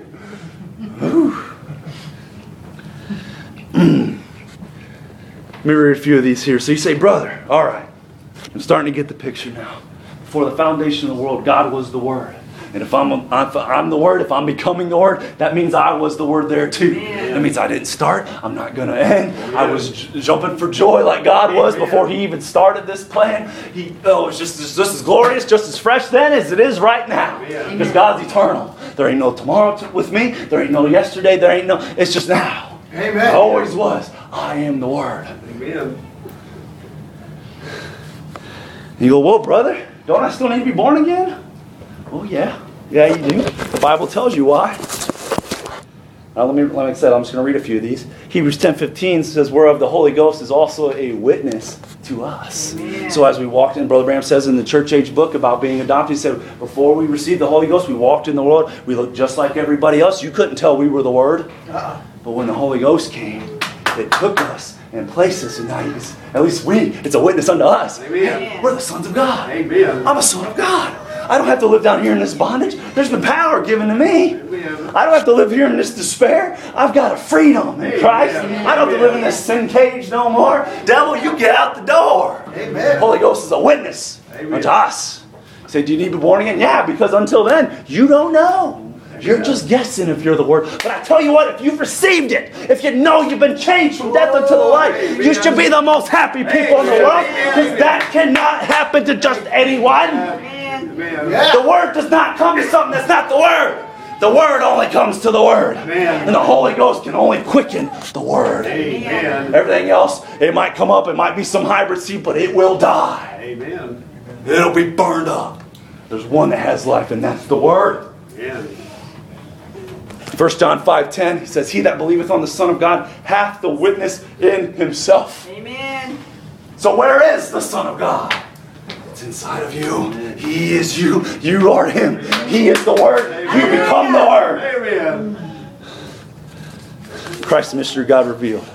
Let me read a few of these here. So you say, brother, all right. I'm starting to get the picture now. Before the foundation of the world, God was the Word. And if I'm the Word, if I'm becoming the Word, that means I was the Word there too. That means I didn't start. I'm not going to end. I was jumping for joy like God was before He even started this plan. It was just as glorious, just as fresh then as it is right now. Because God's eternal. There ain't no tomorrow with me. There ain't no yesterday. There ain't no... It's just now. Amen. It always was. I am the Word. Amen. You go, whoa, brother, don't I still need to be born again? Oh, yeah. Yeah, you do. The Bible tells you why. Now, let me say, I'm just going to read a few of these. Hebrews 10:15 says, whereof the Holy Ghost is also a witness to us. Amen. So as we walked in, Brother Branham says in the church age book about being adopted, he said, before we received the Holy Ghost, we walked in the world. We looked just like everybody else. You couldn't tell we were the Word. But when the Holy Ghost came, it took us and placed us in that. At least it's a witness unto us. Amen. We're the sons of God. Amen. I'm a son of God. I don't have to live down here in this bondage. There's been power given to me. I don't have to live here in this despair. I've got a freedom in Christ. I don't have to live in this sin cage no more. Devil, you get out the door. Amen. Holy Ghost is a witness unto us. You say, do you need to be born again? Yeah, because until then, you don't know. You're just guessing if you're the Word. But I tell you what, if you've received it, if you know you've been changed from death unto the light, you should be the most happy people in the world, because that cannot happen to just anyone. The Word does not come to something that's not the Word. The Word only comes to the Word. And the Holy Ghost can only quicken the Word. Amen. Everything else, it might come up, it might be some hybrid seed, but it will die. Amen. It'll be burned up. There's one that has life, and that's the Word. Amen. 1 John 5:10, he says, he that believeth on the Son of God hath the witness in himself. Amen. So where is the Son of God? It's inside of you. He is you. You are Him. He is the Word. You become the Word. Amen. Christ the mystery God revealed.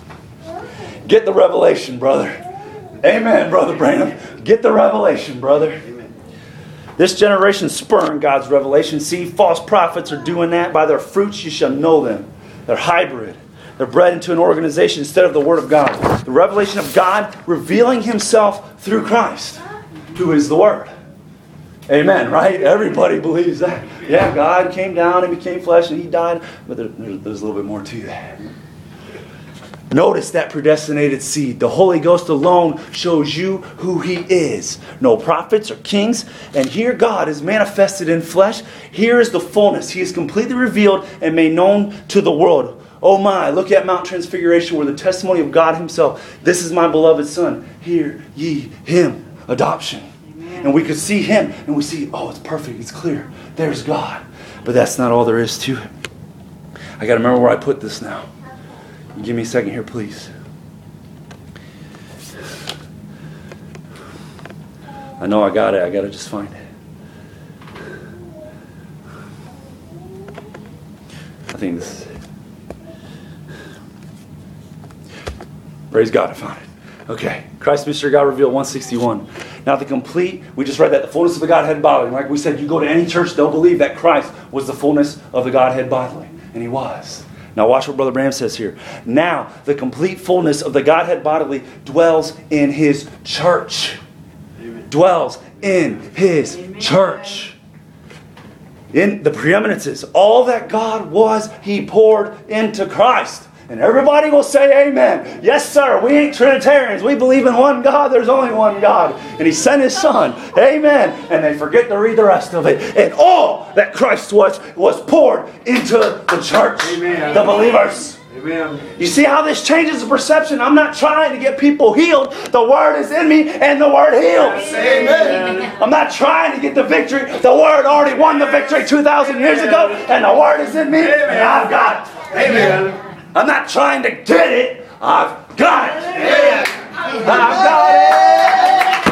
Get the revelation, brother. Amen, Brother Branham. Get the revelation, brother. This generation spurn God's revelation. See, false prophets are doing that. By their fruits you shall know them. They're hybrid. They're bred into an organization instead of the Word of God. The revelation of God revealing Himself through Christ, who is the Word. Amen, right? Everybody believes that. Yeah, God came down and became flesh and He died. But there's a little bit more to that. Notice that predestinated seed. The Holy Ghost alone shows you who He is. No prophets or kings. And here God is manifested in flesh. Here is the fullness. He is completely revealed and made known to the world. Oh my, look at Mount Transfiguration where the testimony of God Himself. This is my beloved Son. Hear ye Him. Adoption. Amen. And we could see Him and we see, oh, it's perfect. It's clear. There's God. But that's not all there is to it. I got to remember where I put this now. Give me a second here, please. I know I got it. I got to just find it. I think this is it. Praise God, I found it. Okay. Christ Mystery God Revealed 161. Now the complete, we just read that, the fullness of the Godhead bodily. Like we said, you go to any church, they'll believe that Christ was the fullness of the Godhead bodily. And He was. Now watch what Brother Branham says here. Now, the complete fullness of the Godhead bodily dwells in His church. Amen. Dwells in His church. In the preeminences, all that God was, He poured into Christ. And everybody will say amen. Yes, sir. We ain't Trinitarians. We believe in one God. There's only one God. And He sent His Son. Amen. And they forget to read the rest of it. And all that Christ was poured into the church. Amen. The believers. Amen. You see how this changes the perception? I'm not trying to get people healed. The Word is in me and the Word heals. Amen. I'm not trying to get the victory. The Word already won the victory 2,000 years ago. And the Word is in me and I've got it. Amen. I'm not trying to get it. I've got it. Amen. I've got it.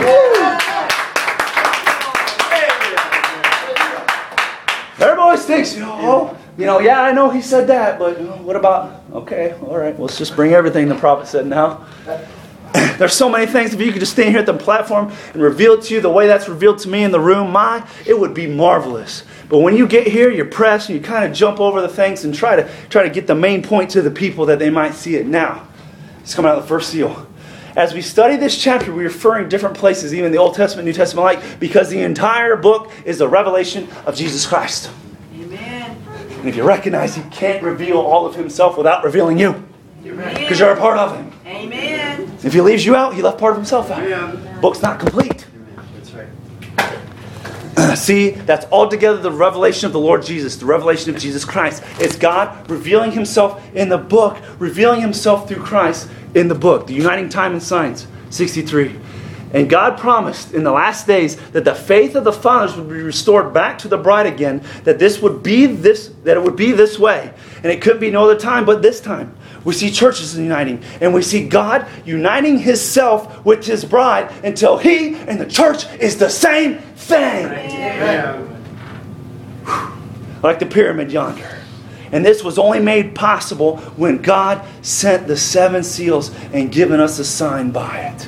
Everybody always thinks, yeah, I know he said that, but what about, okay, all right, let's just bring everything the prophet said now. There's so many things. If you could just stand here at the platform and reveal it to you the way that's revealed to me in the room, it would be marvelous. But when you get here, you're pressed and you kind of jump over the things and try to get the main point to the people that they might see it now. It's coming out of the first seal. As we study this chapter, we're referring different places, even the Old Testament, New Testament alike, because the entire book is the revelation of Jesus Christ. Amen. And if you recognize He can't reveal all of Himself without revealing you, because you're a part of Him. Amen. If He leaves you out, He left part of Himself out. Amen. Book's not complete. That's right. See, that's altogether the revelation of the Lord Jesus, the revelation of Jesus Christ. It's God revealing Himself in the book, revealing Himself through Christ in the book. The Uniting Time and Signs, 63. And God promised in the last days that the faith of the fathers would be restored back to the bride again, that it would be this way. And it couldn't be no other time but this time. We see churches uniting, and we see God uniting Himself with His bride until He and the church is the same thing. Amen. Like the pyramid yonder. And this was only made possible when God sent the 7 seals and given us a sign by it.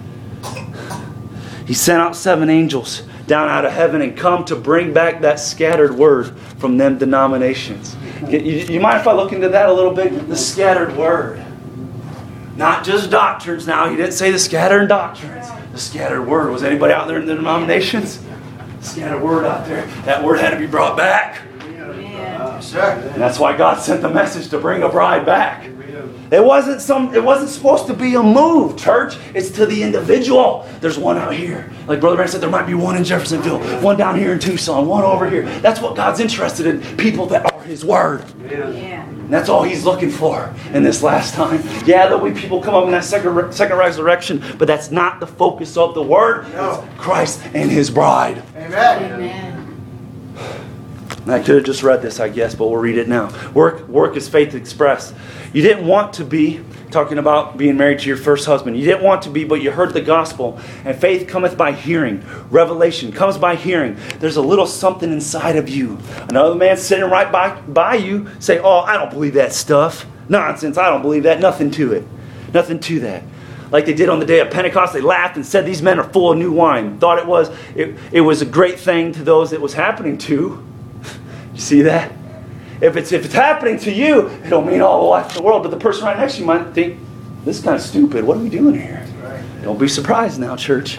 He sent out 7 angels down out of heaven and come to bring back that scattered word from them denominations. You mind if I look into that a little bit? The scattered word. Not just doctrines now. He didn't say the scattered doctrines. The scattered word. Was anybody out there in the denominations? The scattered word out there. That word had to be brought back. And that's why God sent the message to bring a bride back. It wasn't supposed to be a move, church. It's to the individual. There's one out here. Like Brother Brand said, there might be one in Jeffersonville, one down here in Tucson, one over here. That's what God's interested in. People that are His Word. Yeah. And that's all He's looking for in this last time. Yeah, there'll be people come up in that second resurrection, but that's not the focus of the Word. No. It's Christ and His bride. Amen. Amen. And I could have just read this, I guess, but we'll read it now. Work is faith expressed. You didn't want to be, talking about being married to your first husband. You didn't want to be, but you heard the gospel. And faith cometh by hearing. Revelation comes by hearing. There's a little something inside of you. Another man sitting right by you say, oh, I don't believe that stuff. Nonsense, I don't believe that. Nothing to it. Nothing to that. Like they did on the day of Pentecost, they laughed and said, these men are full of new wine. Thought it was a great thing to those it was happening to. You see that? If it's happening to you, it don't mean all the life in the world. But the person right next to you might think, this is kind of stupid. What are we doing here? Don't be surprised now, church.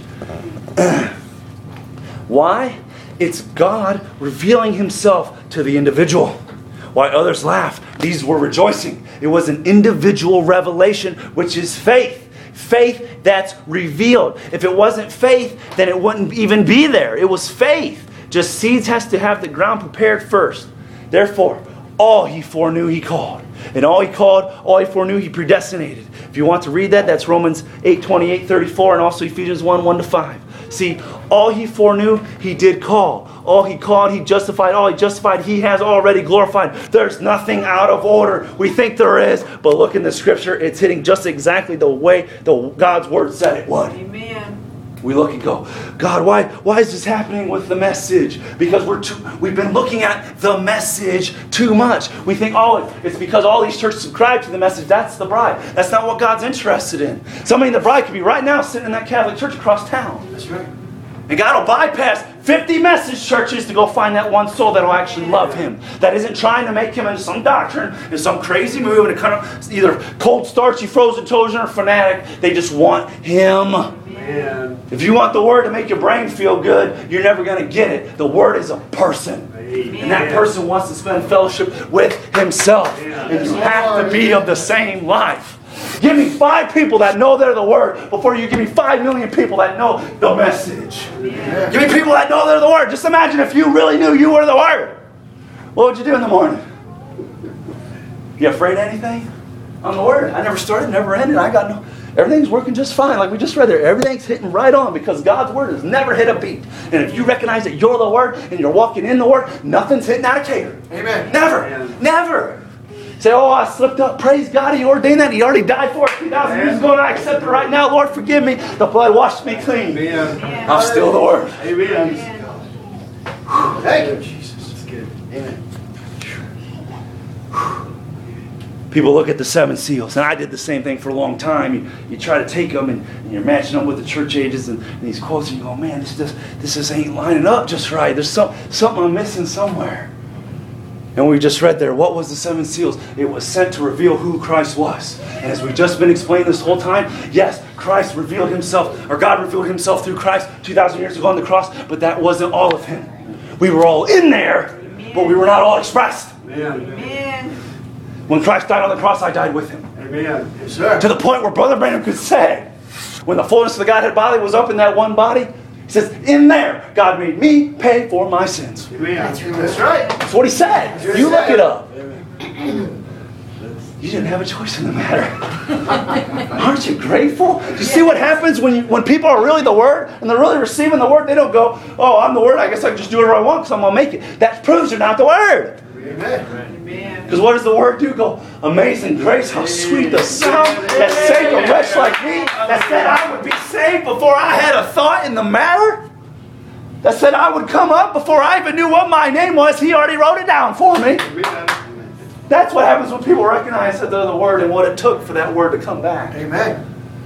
Why? It's God revealing Himself to the individual. Why others laugh, these were rejoicing. It was an individual revelation, which is faith. Faith that's revealed. If it wasn't faith, then it wouldn't even be there. It was faith. Just seeds has to have the ground prepared first. Therefore, all He foreknew He called. And all He called, all He foreknew He predestinated. If you want to read that, that's Romans 8:28-34 and also Ephesians 1:1-5. See, all He foreknew, He did call. All He called, He justified. All He justified, He has already glorified. There's nothing out of order. We think there is, but look in the Scripture, it's hitting just exactly the way God's Word said it would. Amen. We look and go, God, why is this happening with the message? Because we've been looking at the message too much. We think, it's because all these churches subscribe to the message. That's the bride. That's not what God's interested in. Somebody in the bride could be right now sitting in that Catholic church across town. That's right. And God will bypass 50 message churches to go find that one soul that will actually love Him. That isn't trying to make Him into some doctrine, in some crazy move, and kind of either cold, starchy, frozen toast or fanatic. They just want Him. Amen. If you want the Word to make your brain feel good, you're never going to get it. The Word is a person. And that person wants to spend fellowship with Himself. And you have to be of the same life. Give me 5 people that know they're the Word before you give me 5 million people that know the message. Yeah. Give me people that know they're the Word. Just imagine if you really knew you were the Word. What would you do in the morning? You afraid of anything? I'm the Word. I never started, never ended. Everything's working just fine. Like we just read there, everything's hitting right on because God's Word has never hit a beat. And if you recognize that you're the Word and you're walking in the Word, nothing's hitting out of cater. Amen. Never. Amen. Never. Say, I slipped up. Praise God, He ordained that. He already died for it 2,000 years ago, and I accept it right now. Lord, forgive me. The blood washed me clean. Amen. I'm still the Word. Amen. Amen. Thank you, Jesus. That's good. Amen. People look at the 7 seals, and I did the same thing for a long time. You try to take them, and you're matching them with the church ages and these quotes, and you go, man, this just ain't lining up just right. There's something I'm missing somewhere. And we just read there, what was the 7 seals? It was sent to reveal who Christ was. And as we've just been explaining this whole time, yes, Christ revealed himself, or God revealed himself through Christ 2,000 years ago on the cross, but that wasn't all of him. We were all in there, but we were not all expressed. Amen. Amen. When Christ died on the cross, I died with him. Amen. Yes, sir. To the point where Brother Branham could say, when the fullness of the Godhead body was up in that one body, he says, in there, God made me pay for my sins. Amen. That's right. That's what he said. That's what You he look said. it up. You didn't have a choice in the matter. Aren't you grateful? Do you see what happens when people are really the Word and they're really receiving the Word? They don't go, oh, I'm the Word. I guess I can just do whatever I want because I'm going to make it. That proves you're not the Word. Amen. Amen. Because what does the Word do? Go, amazing grace, how sweet the sound that saved a wretch like me. That said I would be saved before I had a thought in the matter. That said I would come up before I even knew what my name was. He already wrote it down for me. Amen. That's what happens when people recognize that they're the Word and what it took for that Word to come back. Amen.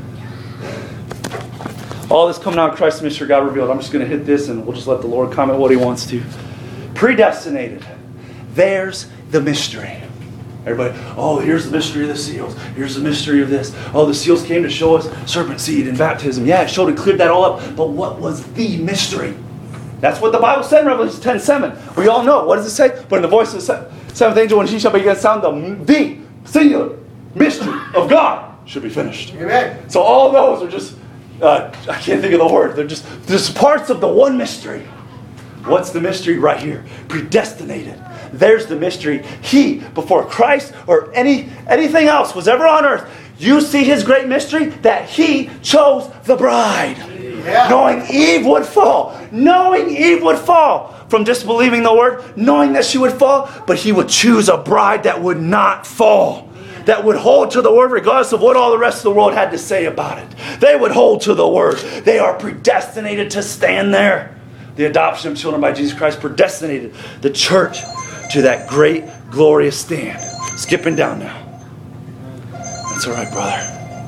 All this coming out of Christ's mystery God revealed. I'm just going to hit this and we'll just let the Lord comment what He wants to. Predestinated. There's the mystery. Everybody, oh, here's the mystery of the seals. Here's the mystery of this. Oh, the seals came to show us serpent seed and baptism. Yeah, it showed and cleared that all up. But what was the mystery? That's what the Bible said in Revelation 10:7. We all know. What does it say? But in the voice of the seventh angel, when she shall begin to sound, the singular mystery of God should be finished. Amen. So all those are just, I can't think of the word. They're just parts of the one mystery. What's the mystery right here? Predestinated. There's the mystery. He, before Christ or anything else was ever on earth, you see His great mystery that He chose the bride. Yeah. Knowing Eve would fall. Knowing Eve would fall from disbelieving the Word. Knowing that she would fall. But He would choose a bride that would not fall. That would hold to the Word regardless of what all the rest of the world had to say about it. They would hold to the Word. They are predestinated to stand there. The adoption of children by Jesus Christ predestinated the church to that great, glorious stand. Skipping down now. That's all right, brother.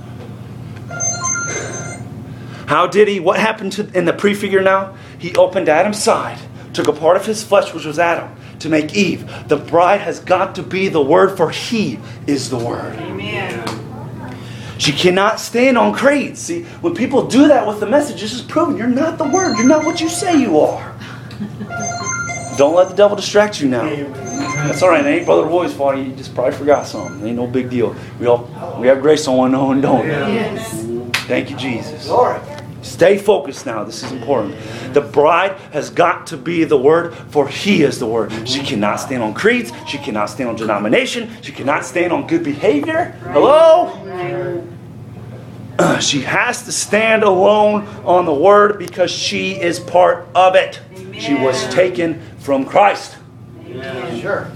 How did He? What happened in the prefigure now? He opened Adam's side, took a part of his flesh, which was Adam, to make Eve. The bride has got to be the Word, for He is the Word. Amen. She cannot stand on creeds. See, when people do that with the message, this is proving you're not the Word. You're not what you say you are. Don't let the devil distract you now. That's all right. It ain't Brother Roy's fault. You just probably forgot something. It ain't no big deal. We have grace on one and don't. Yes. Thank you, Jesus. Glory. Stay focused now. This is important. The bride has got to be the Word, for He is the Word. She cannot stand on creeds. She cannot stand on denomination. She cannot stand on good behavior. Hello? She has to stand alone on the Word because she is part of it. Amen. She was taken from Christ. Yeah, sure.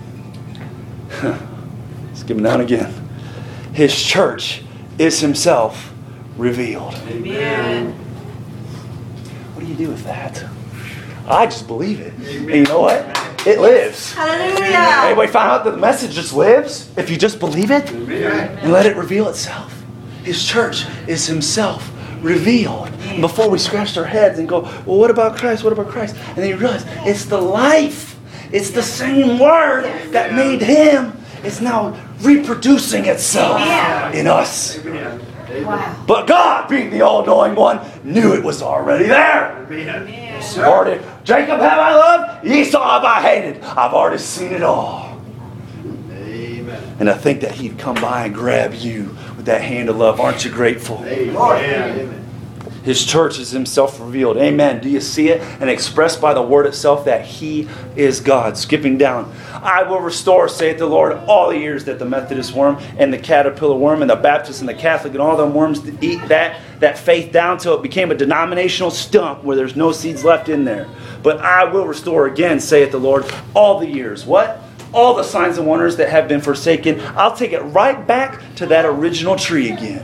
Skipping down again. His church is Himself revealed. Amen. What do you do with that? I just believe it. And you know what? It lives. Hallelujah. Anybody found out that the message just lives if you just believe it Amen. and let it reveal itself? His church is Himself revealed. And before we scratched our heads and go, well, what about Christ? What about Christ? And then you realize it's the life. It's the same Word that made Him. It's now reproducing itself in us. Amen. Wow. But God, being the all-knowing one, knew it was already there. Amen. Already, Jacob have I loved, Esau have I hated. I've already seen it all. Amen. And I think that He'd come by and grab you with that hand of love. Aren't you grateful? Amen. His church is Himself revealed. Amen. Do you see it? And expressed by the Word itself that He is God. Skipping down. I will restore, saith the Lord, all the years that the Methodist worm and the caterpillar worm and the Baptist and the Catholic and all them worms eat that faith down till it became a denominational stump where there's no seeds left in there. But I will restore again, saith the Lord, all the years. What? All the signs and wonders that have been forsaken. I'll take it right back to that original tree again.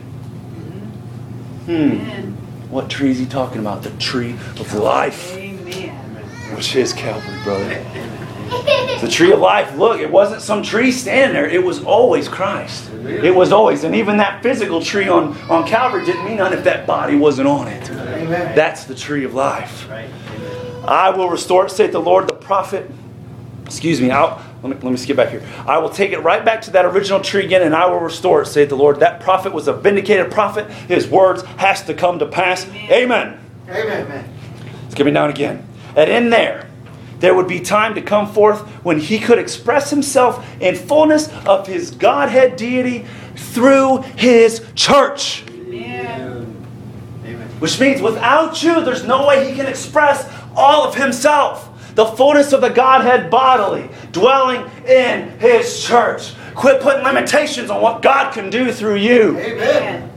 What tree is He talking about? The tree of life. Amen. Which is Calvary, brother. The tree of life. Look, it wasn't some tree standing there. It was always Christ. It was always. And even that physical tree on Calvary didn't mean nothing if that body wasn't on it. Amen. That's the tree of life. I will restore it, saith the Lord. The prophet, let me skip back here. I will take it right back to that original tree again, and I will restore it, saith the Lord. That prophet was a vindicated prophet. His words has to come to pass. Amen. Amen. Skip me down again. And in there would be time to come forth when he could express himself in fullness of his Godhead deity through his church. Amen. Amen. Which means without you, there's no way he can express all of himself. The fullness of the Godhead bodily, dwelling in his church. Quit putting limitations on what God can do through you. Amen.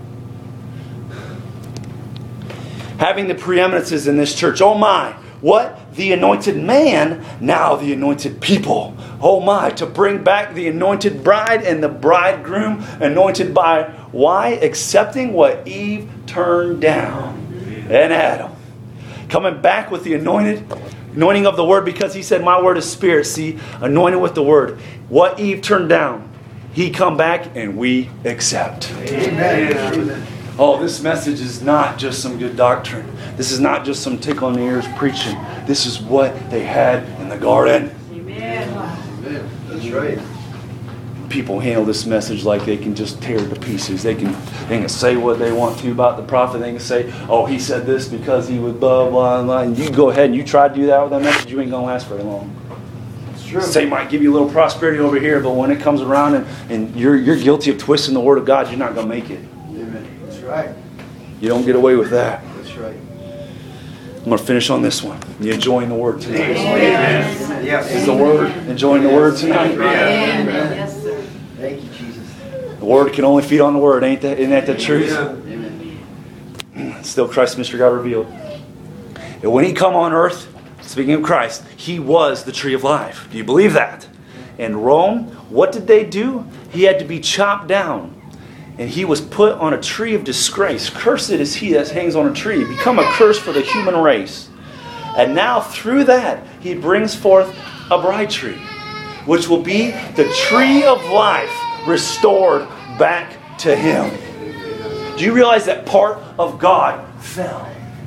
Having the preeminences in this church. Oh my, what? The anointed man, now the anointed people. Oh my, to bring back the anointed bride and the bridegroom anointed by, why? Accepting what Eve turned down and Adam. Coming back with the anointing of the word, because he said, my word is spirit. See, anointed with the word. What Eve turned down, he come back and we accept. Amen. Oh, this message is not just some good doctrine. This is not just some tickle in the ears preaching. This is what they had in the garden. Amen. Amen. That's right. People handle this message like they can just tear it to pieces. They can say what they want to about the prophet. They can say, oh, he said this because he was blah, blah, blah. And you can go ahead and you try to do that with that message, you ain't going to last very long. It's true. Say might give you a little prosperity over here, but when it comes around and you're guilty of twisting the word of God, you're not going to make it. Amen. That's right. You don't get away with that. That's right. I'm going to finish on this one. You enjoying the word tonight? Amen. Yes. Is the word enjoying the word tonight? Amen. Yes, sir. Thank you, Jesus. The word can only feed on the word, ain't that? Isn't that the truth? Amen. Still Christ, Mr. God revealed. And when he come on earth, speaking of Christ, he was the tree of life. Do you believe that? In Rome, what did they do? He had to be chopped down. And he was put on a tree of disgrace. Cursed is he that hangs on a tree. Become a curse for the human race. And now through that, he brings forth a bride tree, which will be the tree of life restored back to him. Do you realize that part of God fell?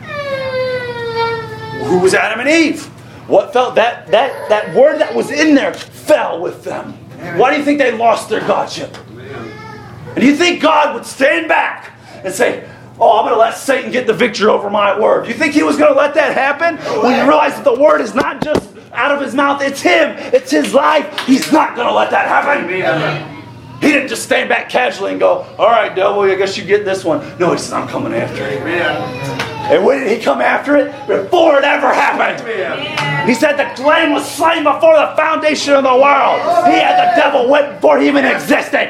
Who was Adam and Eve? What fell? That word that was in there fell with them. Why do you think they lost their Godship? And do you think God would stand back and say, oh, I'm going to let Satan get the victory over my word? Do you think he was going to let that happen? When you realize that the word is not just out of his mouth, it's him, it's his life, he's not going to let that happen. He didn't just stand back casually and go, all right, devil, I guess you get this one. No, he said, I'm coming after it. And when did he come after it? Before it ever happened. He said the lamb was slain before the foundation of the world. He had the devil whipped before he even existed.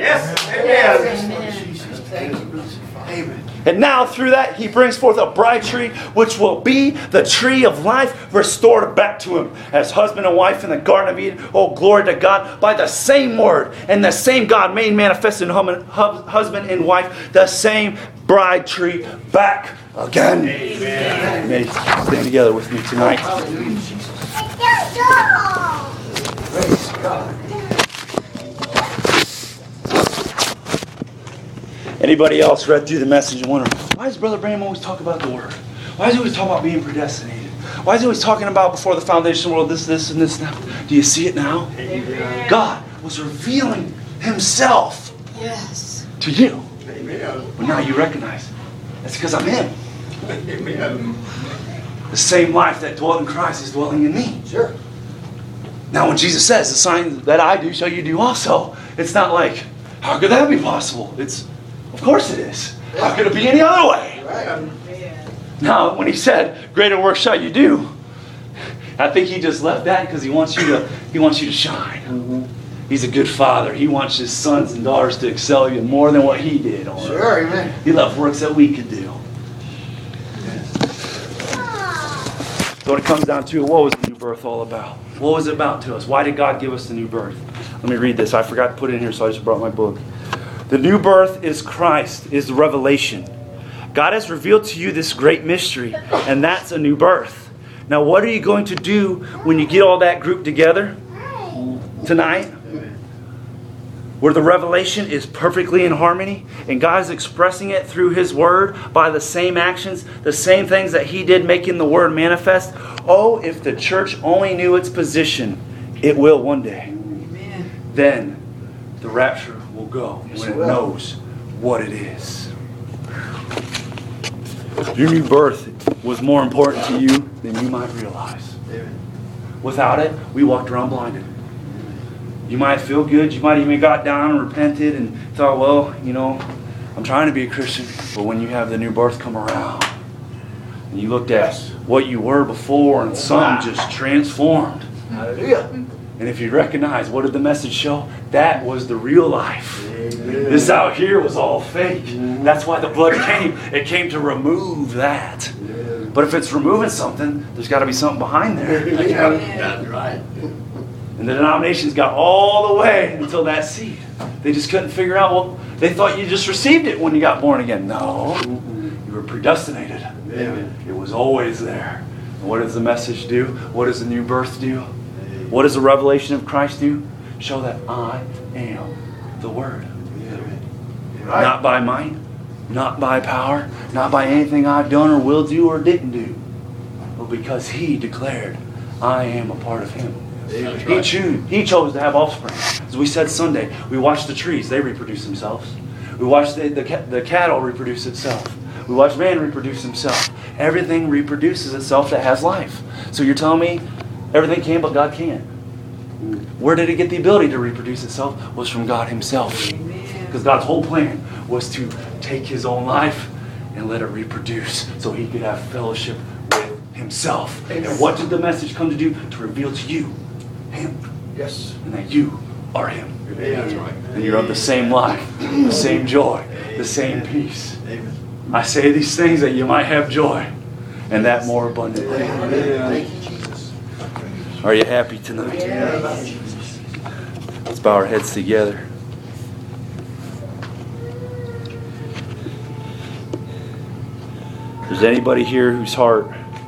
Amen. And now through that he brings forth a bride tree, which will be the tree of life restored back to him as husband and wife in the Garden of Eden. Oh, glory to God, by the same word and the same God made manifest in husband and wife, the same bride tree back again. Amen. May stand together with me tonight. Praise God. Anybody else read through the message and wonder, why does Brother Branham always talk about the Word? Why does he always talk about being predestinated? Why is he always talking about before the foundation of the world this, and this, and that? Do you see it now? Amen. God was revealing himself Yes. to you. Amen. But now you recognize it's because I'm him. Amen. The same life that dwelt in Christ is dwelling in me. Sure. Now when Jesus says, the signs that I do shall you do also, it's not like, how could that be possible? It's, of course it is. How could it be any other way? Right. Now, when he said, greater work shall you do, I think he just left that because he wants you to shine. Mm-hmm. He's a good father. He wants his sons and daughters to excel you more than what he did on Sure, earth. amen. He left works that we could do. So when it comes down to it, what was the new birth all about? What was it about to us? Why did God give us the new birth? Let me read this. I forgot to put it in here, so I just brought my book. The new birth is Christ, is the revelation. God has revealed to you this great mystery, and that's a new birth. Now, what are you going to do when you get all that group together tonight? Where the revelation is perfectly in harmony, and God is expressing it through His Word by the same actions, the same things that He did making the Word manifest. Oh, if the church only knew its position, it will one day. then the rapture will go when it knows what it is. Your new birth was more important to you than you might realize. Without it, we walked around blinded. You might feel good. You might even got down and repented and thought, well, I'm trying to be a Christian. But when you have the new birth come around and you looked at what you were before and some just transformed. Hallelujah. And if you recognize, what did the message show? That was the real life. This out here was all fake. That's why the blood came. It came to remove that. But if it's removing something, there's got to be something behind there. That's right. And the denominations got all the way until that seed. They just couldn't figure out, well, they thought you just received it when you got born again. No, you were predestinated. It was always there. And what does the message do? What does the new birth do? What does the revelation of Christ do? Show that I am the Word. Right. Not by might, not by power, not by anything I've done or will do or didn't do, but because He declared, I am a part of Him. He chose to have offspring. As we said Sunday, we watch the trees, they reproduce themselves. We watch the cattle reproduce itself. We watch man reproduce himself. Everything reproduces itself that has life. So you're telling me everything can but God can't. Where did it get the ability to reproduce itself? Was from God Himself. Because God's whole plan was to take His own life and let it reproduce so He could have fellowship with Himself. And what did the message come to do? To reveal to you Him. Yes. And that you are Him. That's right. And you're of the same life, the same joy, the same peace. Amen. I say these things that you might have joy, and that more abundantly. Thank you, Jesus. Are you happy tonight? Let's bow our heads together. If there's anybody here whose heart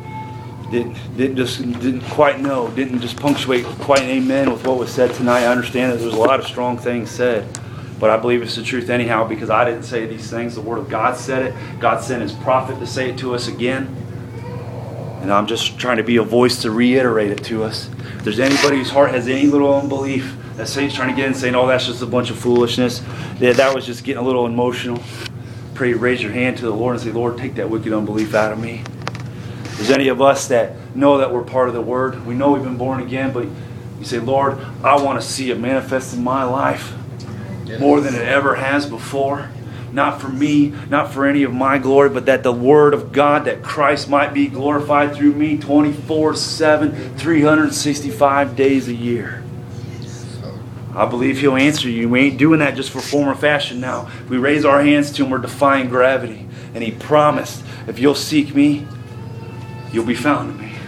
didn't quite know, didn't just punctuate quite an amen with what was said tonight, I understand that there's a lot of strong things said. But I believe it's the truth anyhow, because I didn't say these things. The Word of God said it. God sent His prophet to say it to us again. And I'm just trying to be a voice to reiterate it to us. If there's anybody whose heart has any little unbelief, that Satan's trying to get in and saying, oh, that's just a bunch of foolishness, that was just getting a little emotional, pray you raise your hand to the Lord and say, Lord, take that wicked unbelief out of me. If there's any of us that know that we're part of the Word, we know we've been born again, but you say, Lord, I want to see it manifest in my life more than it ever has before. Not for me, not for any of my glory, but that the Word of God, that Christ might be glorified through me 24/7, 365 days a year. I believe He'll answer you. We ain't doing that just for form or fashion now. If we raise our hands to Him, we're defying gravity. And He promised, if you'll seek me, you'll be found in me.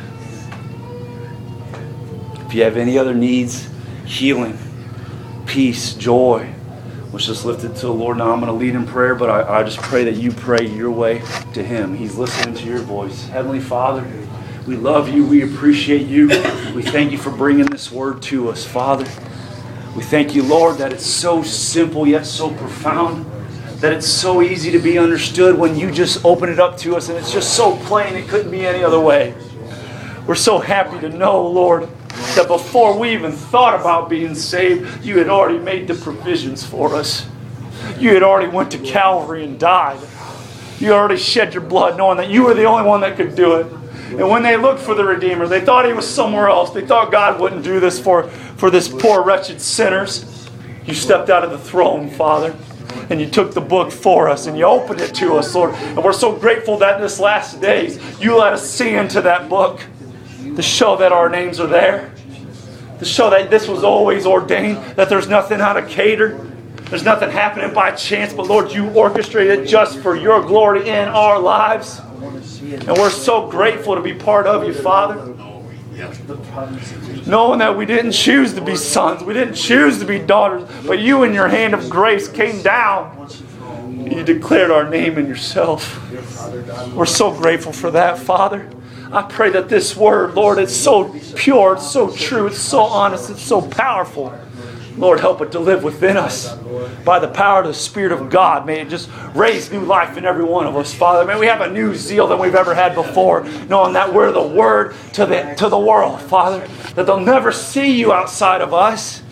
If you have any other needs, healing, peace, joy, let's just lift it to the Lord. Now I'm going to lead in prayer, but I just pray that you pray your way to Him. He's listening to your voice. Heavenly Father, we love You. We appreciate You. We thank You for bringing this word to us, Father. We thank You, Lord, that it's so simple yet so profound, that it's so easy to be understood when You just open it up to us, and it's just so plain it couldn't be any other way. We're so happy to know, Lord, that before we even thought about being saved, You had already made the provisions for us. You had already went to Calvary and died. You already shed Your blood knowing that You were the only one that could do it. And when they looked for the Redeemer, they thought He was somewhere else. They thought God wouldn't do this for this poor, wretched sinners. You stepped out of the throne, Father, and You took the book for us, and You opened it to us, Lord. And we're so grateful that in this last days, You let us see into that book to show that our names are there, to show that this was always ordained, that there's nothing out of cater, there's nothing happening by chance, but Lord, You orchestrated it just for Your glory in our lives. And we're so grateful to be part of You, Father. Knowing that we didn't choose to be sons, we didn't choose to be daughters, but You in Your hand of grace came down. You declared our name in Yourself. We're so grateful for that, Father. I pray that this word, Lord, it's so pure, it's so true, it's so honest, it's so powerful. Lord, help it to live within us. By the power of the Spirit of God, may it just raise new life in every one of us, Father. May we have a new zeal than we've ever had before, knowing that we're the Word to the world, Father. That they'll never see You outside of us.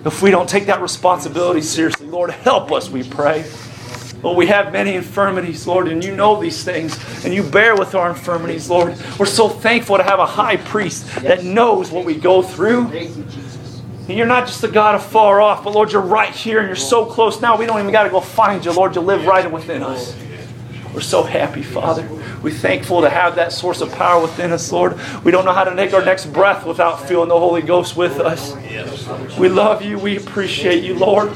if we don't take that responsibility seriously. Lord, help us, we pray. Lord, we have many infirmities, Lord, and you know these things, and you bear with our infirmities, Lord. We're so thankful to have a high priest that knows what we go through. And you're not just a God afar off, but Lord, you're right here, and you're so close now, we don't even got to go find you, Lord. You live right within us. We're so happy, Father. We're thankful to have that source of power within us, Lord. We don't know how to take our next breath without feeling the Holy Ghost with us. We love you. We appreciate you, Lord.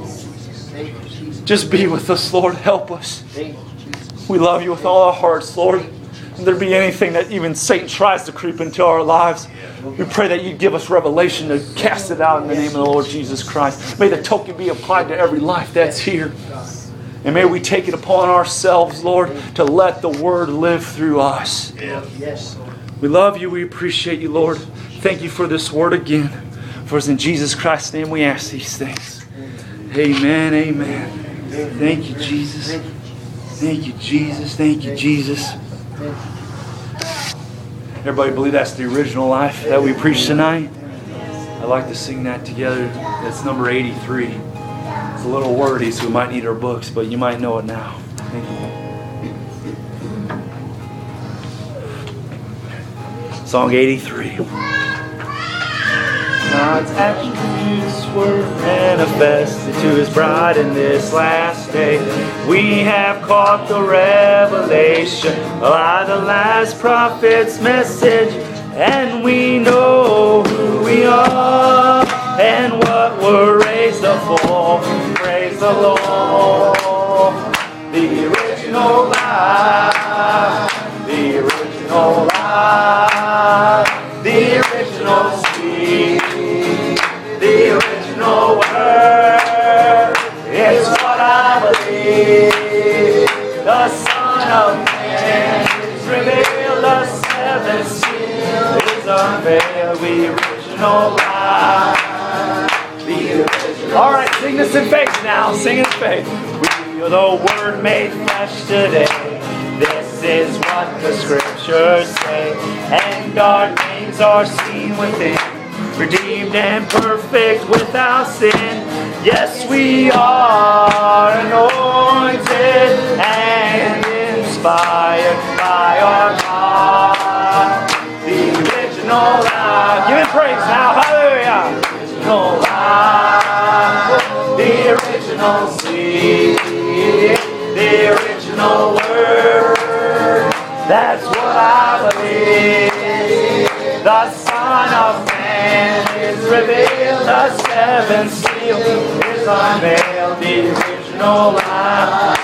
Just be with us, Lord. Help us. We love you with all our hearts, Lord. If there be anything that even Satan tries to creep into our lives, we pray that you give us revelation to cast it out in the name of the Lord Jesus Christ. May the token be applied to every life that's here. And may we take it upon ourselves, Lord, to let the Word live through us. We love you. We appreciate you, Lord. Thank you for this Word again. For it's in Jesus Christ's name we ask these things. Amen, amen. Thank you, Jesus. Thank you, Jesus. Thank you, Jesus. Everybody believe that's the original life that we preached tonight? I'd like to sing that together. That's number 83. It's a little wordy, so we might need our books, but you might know it now. Thank you. Song 83. God's attributes were manifested to His bride in this last day. We have caught the revelation by the last prophet's message, and we know who we are and what we're raised up for. Praise the Lord. The original life, the original life, the original seed. The original word is what I believe. The Son of Man is revealed. The seventh seal is unveiled. The original life. The original. All right, sing this in faith now. Sing in faith. We are the Word made flesh today. This is what the Scriptures say. And our names are seen within. Redeemed and perfect without sin. Yes, we are anointed and inspired by our God. The original life. Give it praise now. Hallelujah. Original life. The original seed. The original word. That's what I believe. The Son of Man is revealed, the seventh seal is unveiled, the original life.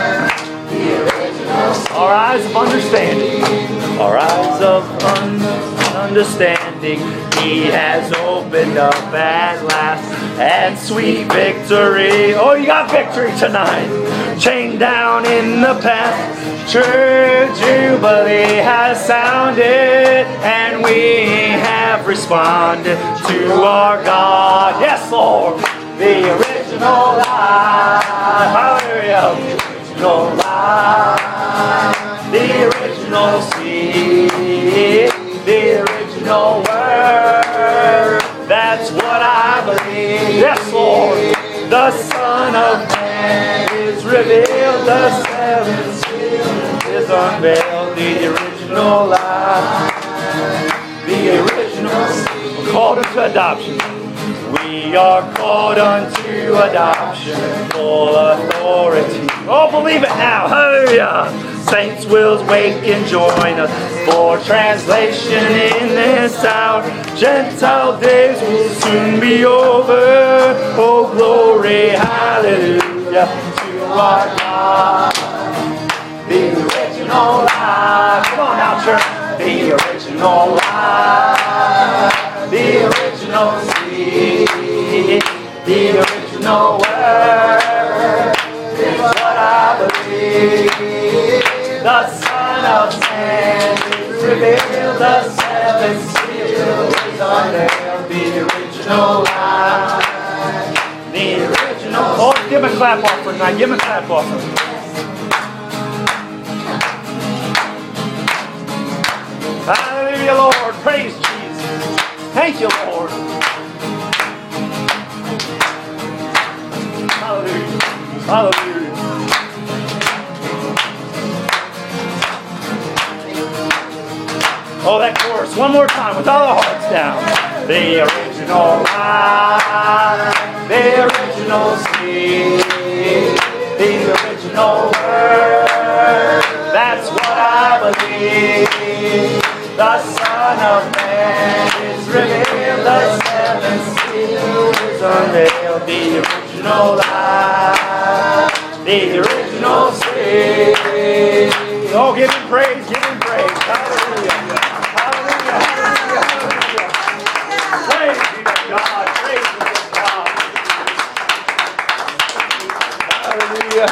Our eyes of understanding, our eyes of understanding, He has opened up at last, and sweet victory. Oh, you got victory tonight. Chained down in the past, true jubilee has sounded, and we have responded to our God. Yes, Lord, the original life. Hallelujah. The original life. The original seed. The original word. That's what I believe. Yes, Lord. The Son of Man is revealed. The seventh seal is unveiled. The original life. The original. We're called into adoption. We are called unto adoption. Full authority. Oh, believe it now. Hallelujah. Saints will wake and join us for translation in this hour. Gentile days will soon be over. Oh, glory, hallelujah, to our God. The original life. Come on now, church. The original life. The original seed. The original word is what I believe. The Son of Man is revealed. The seventh seal is unveiled. The original life. The original. Oh, give him a clap offering tonight. Give him a clap offering. Hallelujah, Lord. Praise Jesus. Thank you, Lord. Hallelujah. Oh, that chorus. One more time with all the hearts down. The original line, the original seed, the original word. That's what I believe. The Son of Man is revealed. The seventh seal is unveiled. The original lie, the original seed. Oh, give him praise, give him praise. Hallelujah. Hallelujah. Hallelujah. Praise be to God. Praise be to God. Hallelujah.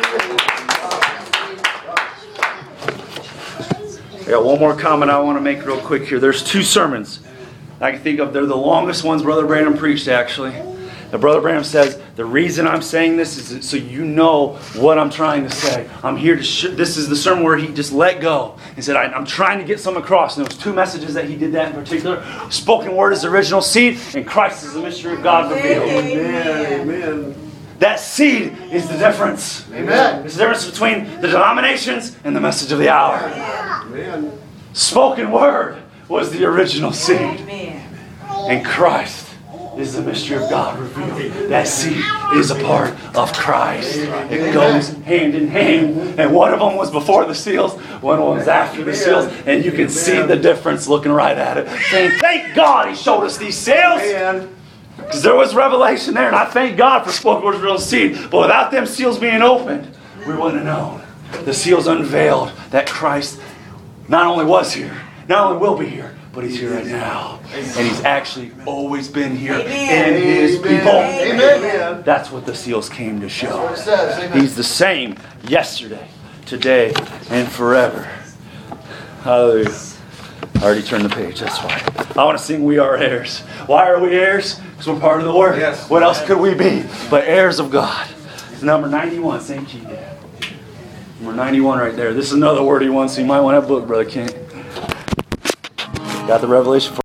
Hallelujah. I got one more comment I want to make real quick here. There's two sermons I can think of. They're the longest ones Brother Branham preached, actually. And Brother Branham says, the reason I'm saying this is so you know what I'm trying to say. I'm here to this is the sermon where he just let go. He said, I'm trying to get something across. And there was two messages that he did that in particular. Spoken word is the original seed, and Christ is the mystery of God revealed. Amen. Amen. That seed is the difference. Amen. It's the difference between the denominations and the message of the hour. Amen. Spoken word was the original seed. Amen. And Christ is the mystery of God revealed. That seed is a part of Christ. It goes hand in hand. And one of them was before the seals, one of them was after the seals. And you can see the difference looking right at it. Saying, thank God He showed us these seals. Amen. Because there was revelation there. And I thank God for spoken word real seed. But without them seals being opened, we wouldn't have known. The seals unveiled that Christ not only was here, not only will be here, but He's here right now. And He's actually always been here in His people. Amen. That's what the seals came to show. That's what it says. Amen. He's the same yesterday, today, and forever. Hallelujah. I already turned the page, that's why. I want to sing We Are Heirs. Why are we heirs? Because we're part of the work. Yes. What else could we be but heirs of God? It's number 91, same key, Dad. Number 91 right there. This is another wordy one, so you might want to have a book, Brother King. Got the revelation for